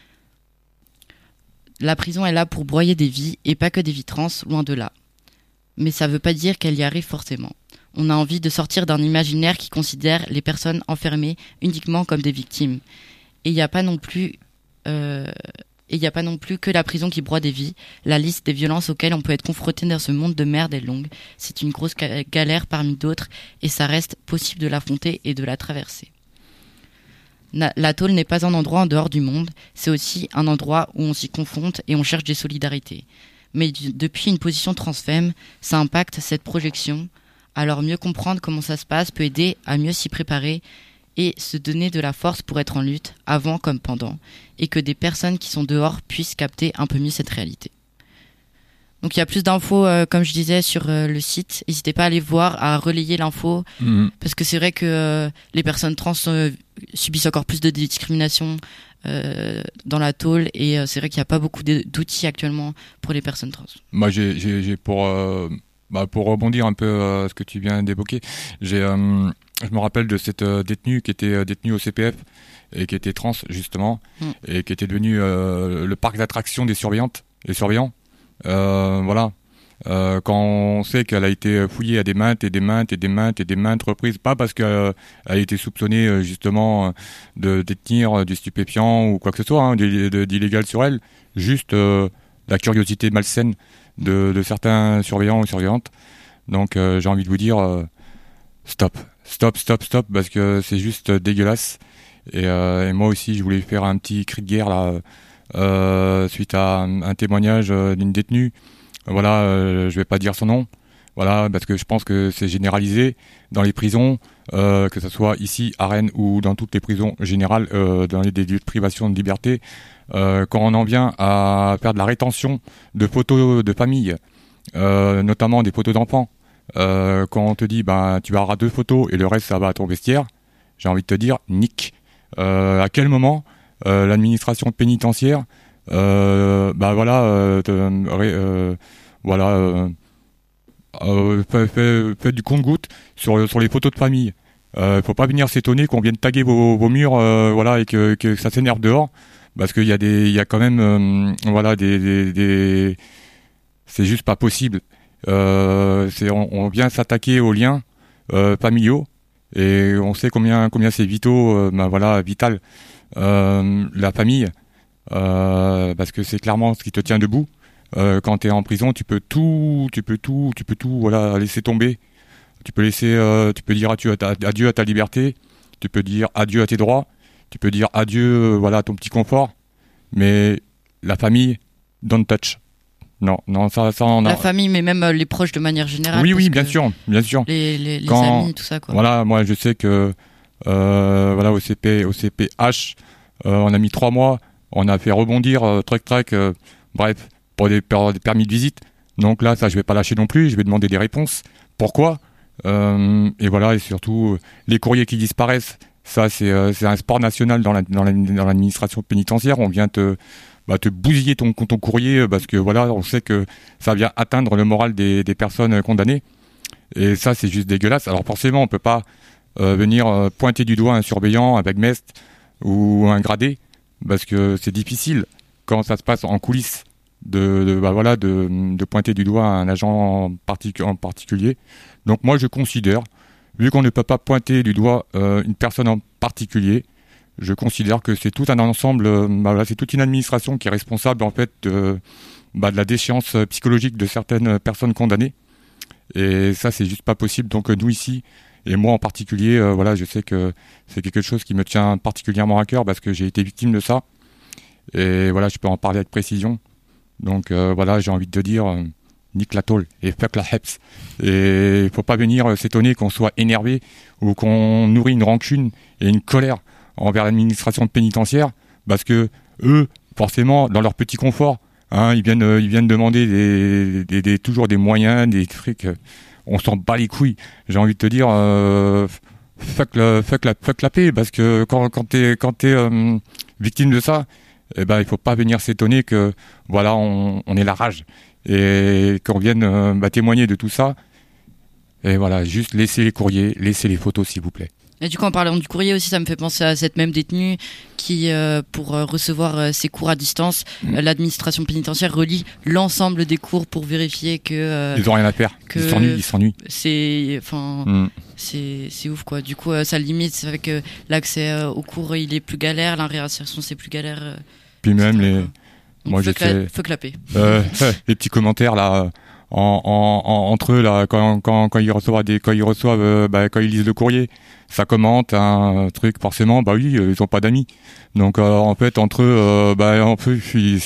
La prison est là pour broyer des vies, et pas que des vies trans, loin de là. Mais ça veut pas dire qu'elle y arrive forcément. On a envie de sortir d'un imaginaire qui considère les personnes enfermées uniquement comme des victimes. Et il n'y a pas non plus, euh, et il n'y a pas non plus que la prison qui broie des vies. La liste des violences auxquelles on peut être confronté dans ce monde de merde est longue. C'est une grosse galère parmi d'autres, et ça reste possible de l'affronter et de la traverser. Na- la tôle n'est pas un endroit en dehors du monde, c'est aussi un endroit où on s'y confronte et on cherche des solidarités. Mais d- depuis une position transfemme, ça impacte cette projection. Alors mieux comprendre comment ça se passe peut aider à mieux s'y préparer et se donner de la force pour être en lutte, avant comme pendant, et que des personnes qui sont dehors puissent capter un peu mieux cette réalité. Donc il y a plus d'infos, euh, comme je disais, sur euh, le site. N'hésitez pas à aller voir, à relayer l'info, Mhm. parce que c'est vrai que euh, les personnes trans euh, subissent encore plus de discrimination euh, dans la tôle, et euh, c'est vrai qu'il n'y a pas beaucoup de- d'outils actuellement pour les personnes trans. Moi, j'ai, j'ai, j'ai pour, euh, bah, pour rebondir un peu euh, à ce que tu viens d'évoquer, j'ai, euh, je me rappelle de cette euh, détenue qui était euh, détenue au C P F et qui était trans justement, Mm. et qui était devenue euh, le parc d'attractions des surveillantes et surveillants. Euh, voilà. Euh, quand on sait qu'elle a été fouillée à des maintes et des maintes et des maintes et des maintes reprises, pas parce qu'elle euh, a été soupçonnée euh, justement euh, de détenir euh, du stupéfiant ou quoi que ce soit, hein, d'il- de- d'illégal sur elle, juste euh, la curiosité malsaine de, de certains surveillants ou surveillantes. Donc euh, j'ai envie de vous dire euh, stop, stop, stop, stop, parce que c'est juste dégueulasse. Et, euh, et moi aussi, je voulais faire un petit cri de guerre là, euh, suite à un, un témoignage euh, d'une détenue. Voilà, euh, je vais pas dire son nom. Voilà, parce que je pense que c'est généralisé dans les prisons, euh, que ce soit ici à Rennes ou dans toutes les prisons générales, euh, dans les des lieux de privation de liberté. Euh, quand on en vient à faire de la rétention de photos de famille, euh, notamment des photos d'enfants, euh, quand on te dit bah tu auras deux photos et le reste ça va à ton vestiaire, j'ai envie de te dire nique. Euh, à quel moment euh, l'administration pénitentiaire euh, bah voilà euh, te- ré- euh, voilà euh, euh, fait, fait- fait du compte-gouttes sur sur les photos de famille. Euh, faut pas venir s'étonner qu'on vienne taguer vos, vos murs, euh, voilà, et que, que ça s'énerve dehors, parce qu'il y a des, il y a quand même, euh, voilà, des, des, des- c'est juste pas possible. Euh, c'est, on, on vient s'attaquer aux liens euh, familiaux, et on sait combien, combien c'est vitaux, euh, ben voilà, vital, euh, la famille, euh, parce que c'est clairement ce qui te tient debout. Euh, quand t'es en prison, tu peux tout, tu peux tout, tu peux tout, voilà, laisser tomber. Tu peux laisser, euh, tu peux dire adieu à, ta, adieu à ta liberté, tu peux dire adieu à tes droits, tu peux dire adieu, euh, voilà, à ton petit confort. Mais la famille, don't touch. Non, non, ça, ça, on a. La famille, mais même euh, les proches de manière générale. Oui, parce oui, bien que sûr, bien sûr. Les, les, les Quand- amis, tout ça, quoi. Voilà, moi, je sais que, euh, voilà, au C P, au C P H, euh, on a mis trois mois, on a fait rebondir, euh, trac, trac, euh, bref, pour des, per- des permis de visite. Donc là, ça, je vais pas lâcher non plus, je vais demander des réponses. Pourquoi? Euh, et voilà, et surtout euh, les courriers qui disparaissent, ça c'est euh, c'est un sport national dans la, dans la- dans l'administration pénitentiaire. On vient te bah, te bousiller ton ton courrier euh, parce que voilà, on sait que ça vient atteindre le moral des des personnes euh, condamnées. Et ça c'est juste dégueulasse. Alors forcément, on peut pas euh, venir euh, pointer du doigt un surveillant avec mest ou un gradé parce que c'est difficile quand ça se passe en coulisses de, de bah voilà de, de pointer du doigt un agent en, particu- en particulier. Donc moi je considère, vu qu'on ne peut pas pointer du doigt euh, une personne en particulier, je considère que c'est tout un ensemble, euh, bah voilà, c'est toute une administration qui est responsable en fait de, bah, de la déchéance psychologique de certaines personnes condamnées. Et ça c'est juste pas possible. Donc euh, nous ici, et moi en particulier, euh, voilà, je sais que c'est quelque chose qui me tient particulièrement à cœur parce que j'ai été victime de ça. Et voilà, je peux en parler avec précision. Donc euh, voilà, j'ai envie de te dire, euh, nique la tôle et fuck la heps. Et il faut pas venir euh, s'étonner qu'on soit énervé ou qu'on nourrit une rancune et une colère envers l'administration pénitentiaire parce que eux, forcément, dans leur petit confort, hein, ils viennent, euh, ils viennent demander des, des, des, toujours des moyens, des trucs. Euh, on s'en bat les couilles. J'ai envie de te dire, euh, fuck, le, fuck, la, fuck la paix parce que quand, quand t'es, quand t'es euh, victime de ça, eh ben, il faut pas venir s'étonner que, voilà, on, on ait la rage et qu'on vienne euh, bah, témoigner de tout ça. Et voilà, juste laissez les courriers, laissez les photos, s'il vous plaît. Et du coup, en parlant du courrier aussi, ça me fait penser à cette même détenue qui, euh, pour euh, recevoir euh, ses cours à distance, mmh. euh, l'administration pénitentiaire relie l'ensemble des cours pour vérifier que euh, ils ont rien à faire. Que ils s'ennuient, ils s'ennuient. C'est, enfin, mmh. c'est, c'est ouf quoi. Du coup, euh, ça limite, ça fait que l'accès euh, aux cours il est plus galère, la réinsertion c'est plus galère. Euh, Puis même les, donc, moi je sais, faut que la paix. Euh, les petits commentaires là. en, en, en, entre eux là, quand, quand, quand ils reçoivent des, quand ils reçoivent, euh, bah, quand ils lisent le courrier, ça commente un truc forcément, bah oui, ils ont pas d'amis. Donc euh, en fait entre eux, euh, bah en fait, ils,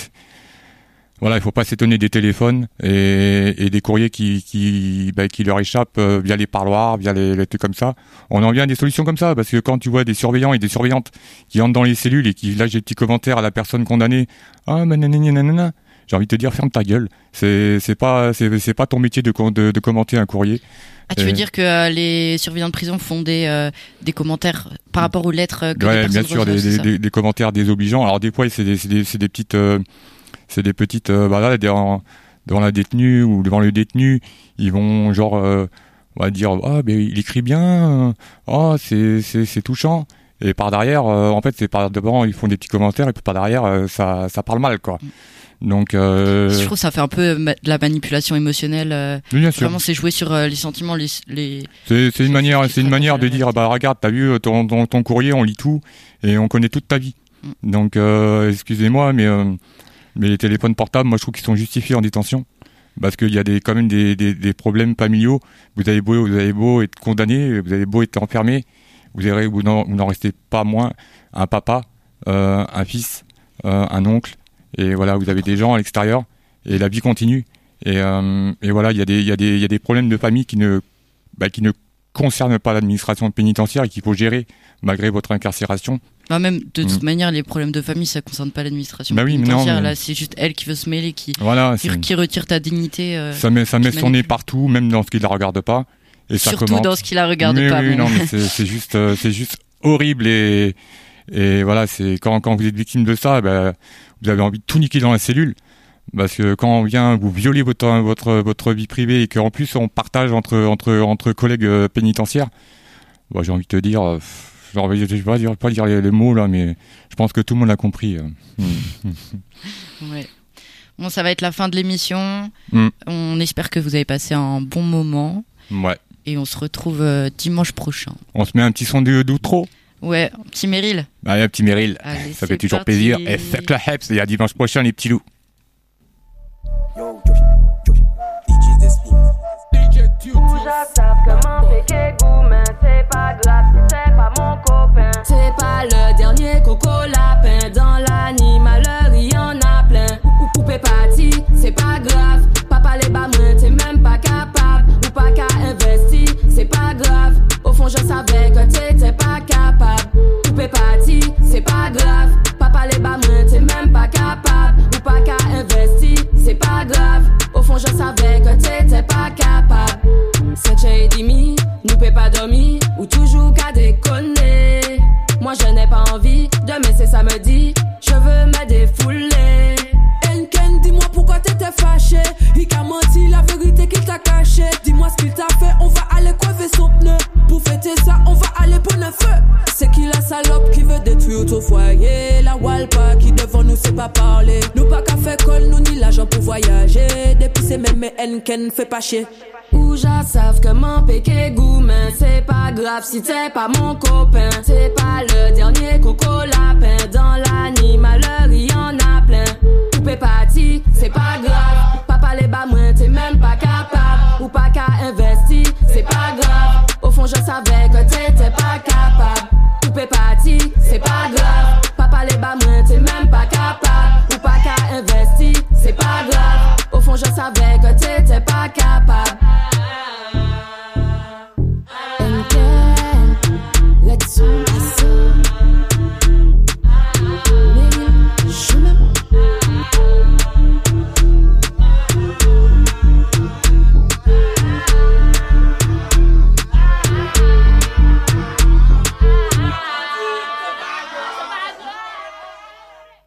voilà, il faut pas s'étonner des téléphones et, et des courriers qui, qui, bah, qui leur échappent euh, via les parloirs, via les, les trucs comme ça. On en vient à des solutions comme ça, parce que quand tu vois des surveillants et des surveillantes qui entrent dans les cellules et qui lâchent des petits commentaires à la personne condamnée, ah, mais nanana, nanana, j'ai envie de te dire, ferme ta gueule. C'est, c'est pas, c'est, c'est pas ton métier de, de, de commenter un courrier. Ah, tu veux dire que euh, les surveillants de prison font des, euh, des commentaires par rapport aux lettres que ouais, les personnes bien sûr, reçoivent, des, des, des commentaires désobligeants. Alors des fois, c'est des, c'est des, c'est des petites, euh, c'est des petites, euh, bah là, devant, devant la détenue ou devant le détenu, ils vont genre, euh, on va dire, ah, oh, ben il écrit bien, oh, c'est, c'est, c'est touchant. Et par derrière, euh, en fait, c'est par devant, ils font des petits commentaires et puis par derrière, euh, ça, ça parle mal, quoi. Donc, euh... je trouve que ça fait un peu de la manipulation émotionnelle. Euh, bien sûr. Vraiment, c'est jouer sur euh, les sentiments, les. les... C'est, c'est une manière, c'est une manière de dire, bah regarde, t'as vu ton, ton, ton courrier, on lit tout et on connaît toute ta vie. Mm. Donc, euh, excusez-moi, mais euh, mais les téléphones portables, moi, je trouve qu'ils sont justifiés en détention parce qu'il y a des quand même des, des, des problèmes familiaux. Vous avez beau, vous avez beau être condamné, vous avez beau être enfermé, vous avez, vous n'en, vous n'en restez pas moins un papa, euh, un fils, euh, un oncle. Et voilà, vous avez des gens à l'extérieur et la vie continue. Et, euh, et voilà, il y a des, il y a des, il y a des problèmes de famille qui ne, bah, qui ne concernent pas l'administration pénitentiaire et qu'il faut gérer malgré votre incarcération. Bah même de toute mmh. manière, les problèmes de famille, ça concerne pas l'administration bah oui, pénitentiaire. non, mais... Là, c'est juste elle qui veut se mêler, qui, voilà, qui, qui retire ta dignité. Euh, ça met, ça met son nez partout, même dans ce qui la regarde pas. Et ça surtout commente. dans ce qui la regarde mais pas. Oui, bon. non, mais c'est, c'est juste, euh, c'est juste horrible et, et voilà, c'est quand, quand vous êtes victime de ça, bah, vous avez envie de tout niquer dans la cellule. Parce que quand on vient vous violer votre, votre, votre vie privée et qu'en plus on partage entre, entre, entre collègues pénitentiaires, bah, j'ai envie de te dire, euh, genre, je vais pas dire, pas dire les, les mots là, mais je pense que tout le monde l'a compris. Ouais. Bon, ça va être la fin de l'émission. Mm. On espère que vous avez passé un bon moment. Ouais. Et on se retrouve euh, dimanche prochain. On se met un petit son de, d'outro. Ouais, un petit Meryl. Bah, un petit Meryl. Allez, ça fait toujours parti. plaisir. Et fuck la heps, il y a dimanche prochain les petits loups. Savent comment péquer goût, mais c'est pas grave si c'est pas mon copain. C'est pas le dernier coco lapin. Dans l'animaleur, il y en a plein. Ou poupée partie, c'est pas grave. Papa les bas, moi, t'es même pas capable. Ou pas qu'à investir, c'est pas grave. Au fond, je savais que t'étais pas capable. Poupée partie, c'est pas grave. Papa les bas, moi, t'es même pas capable. Ou pas qu'à investir, c'est pas grave. Au fond, je savais que t'étais pas capable. C'est j'ai dit mi, nous peut pas dormir, ou toujours qu'à déconner. Moi je n'ai pas envie de me laisser samedi, je veux me défouler. Enken, dis-moi pourquoi t'étais fâché. Il t'a menti la vérité qu'il t'a caché. Dis-moi ce qu'il t'a fait, on va aller coiffer son pneu. Pour fêter ça, on va aller pour le feu. C'est qui la salope qui veut détruire ton foyer. La Walpa qui devant nous sait pas parler. Nous pas qu'à faire colle, nous ni l'argent pour voyager. Depuis c'est même mais Enken fait pas chier. Ou j'en savent comment péquer goût, mais c'est pas grave si t'es pas mon copain. C'est pas le dernier coco lapin. Dans l'animaleur, il y en a plein. Poupée partie, c'est pas grave. Papa les bas, moi, t'es même pas capable. Ou pas qu'à investir, c'est pas grave. Au fond, je savais que t'étais pas capable. Poupée partie, c'est pas grave. Papa les bas, moi, t'es même pas capable. Ou pas qu'à investir, c'est pas grave. Au fond, je savais que t'étais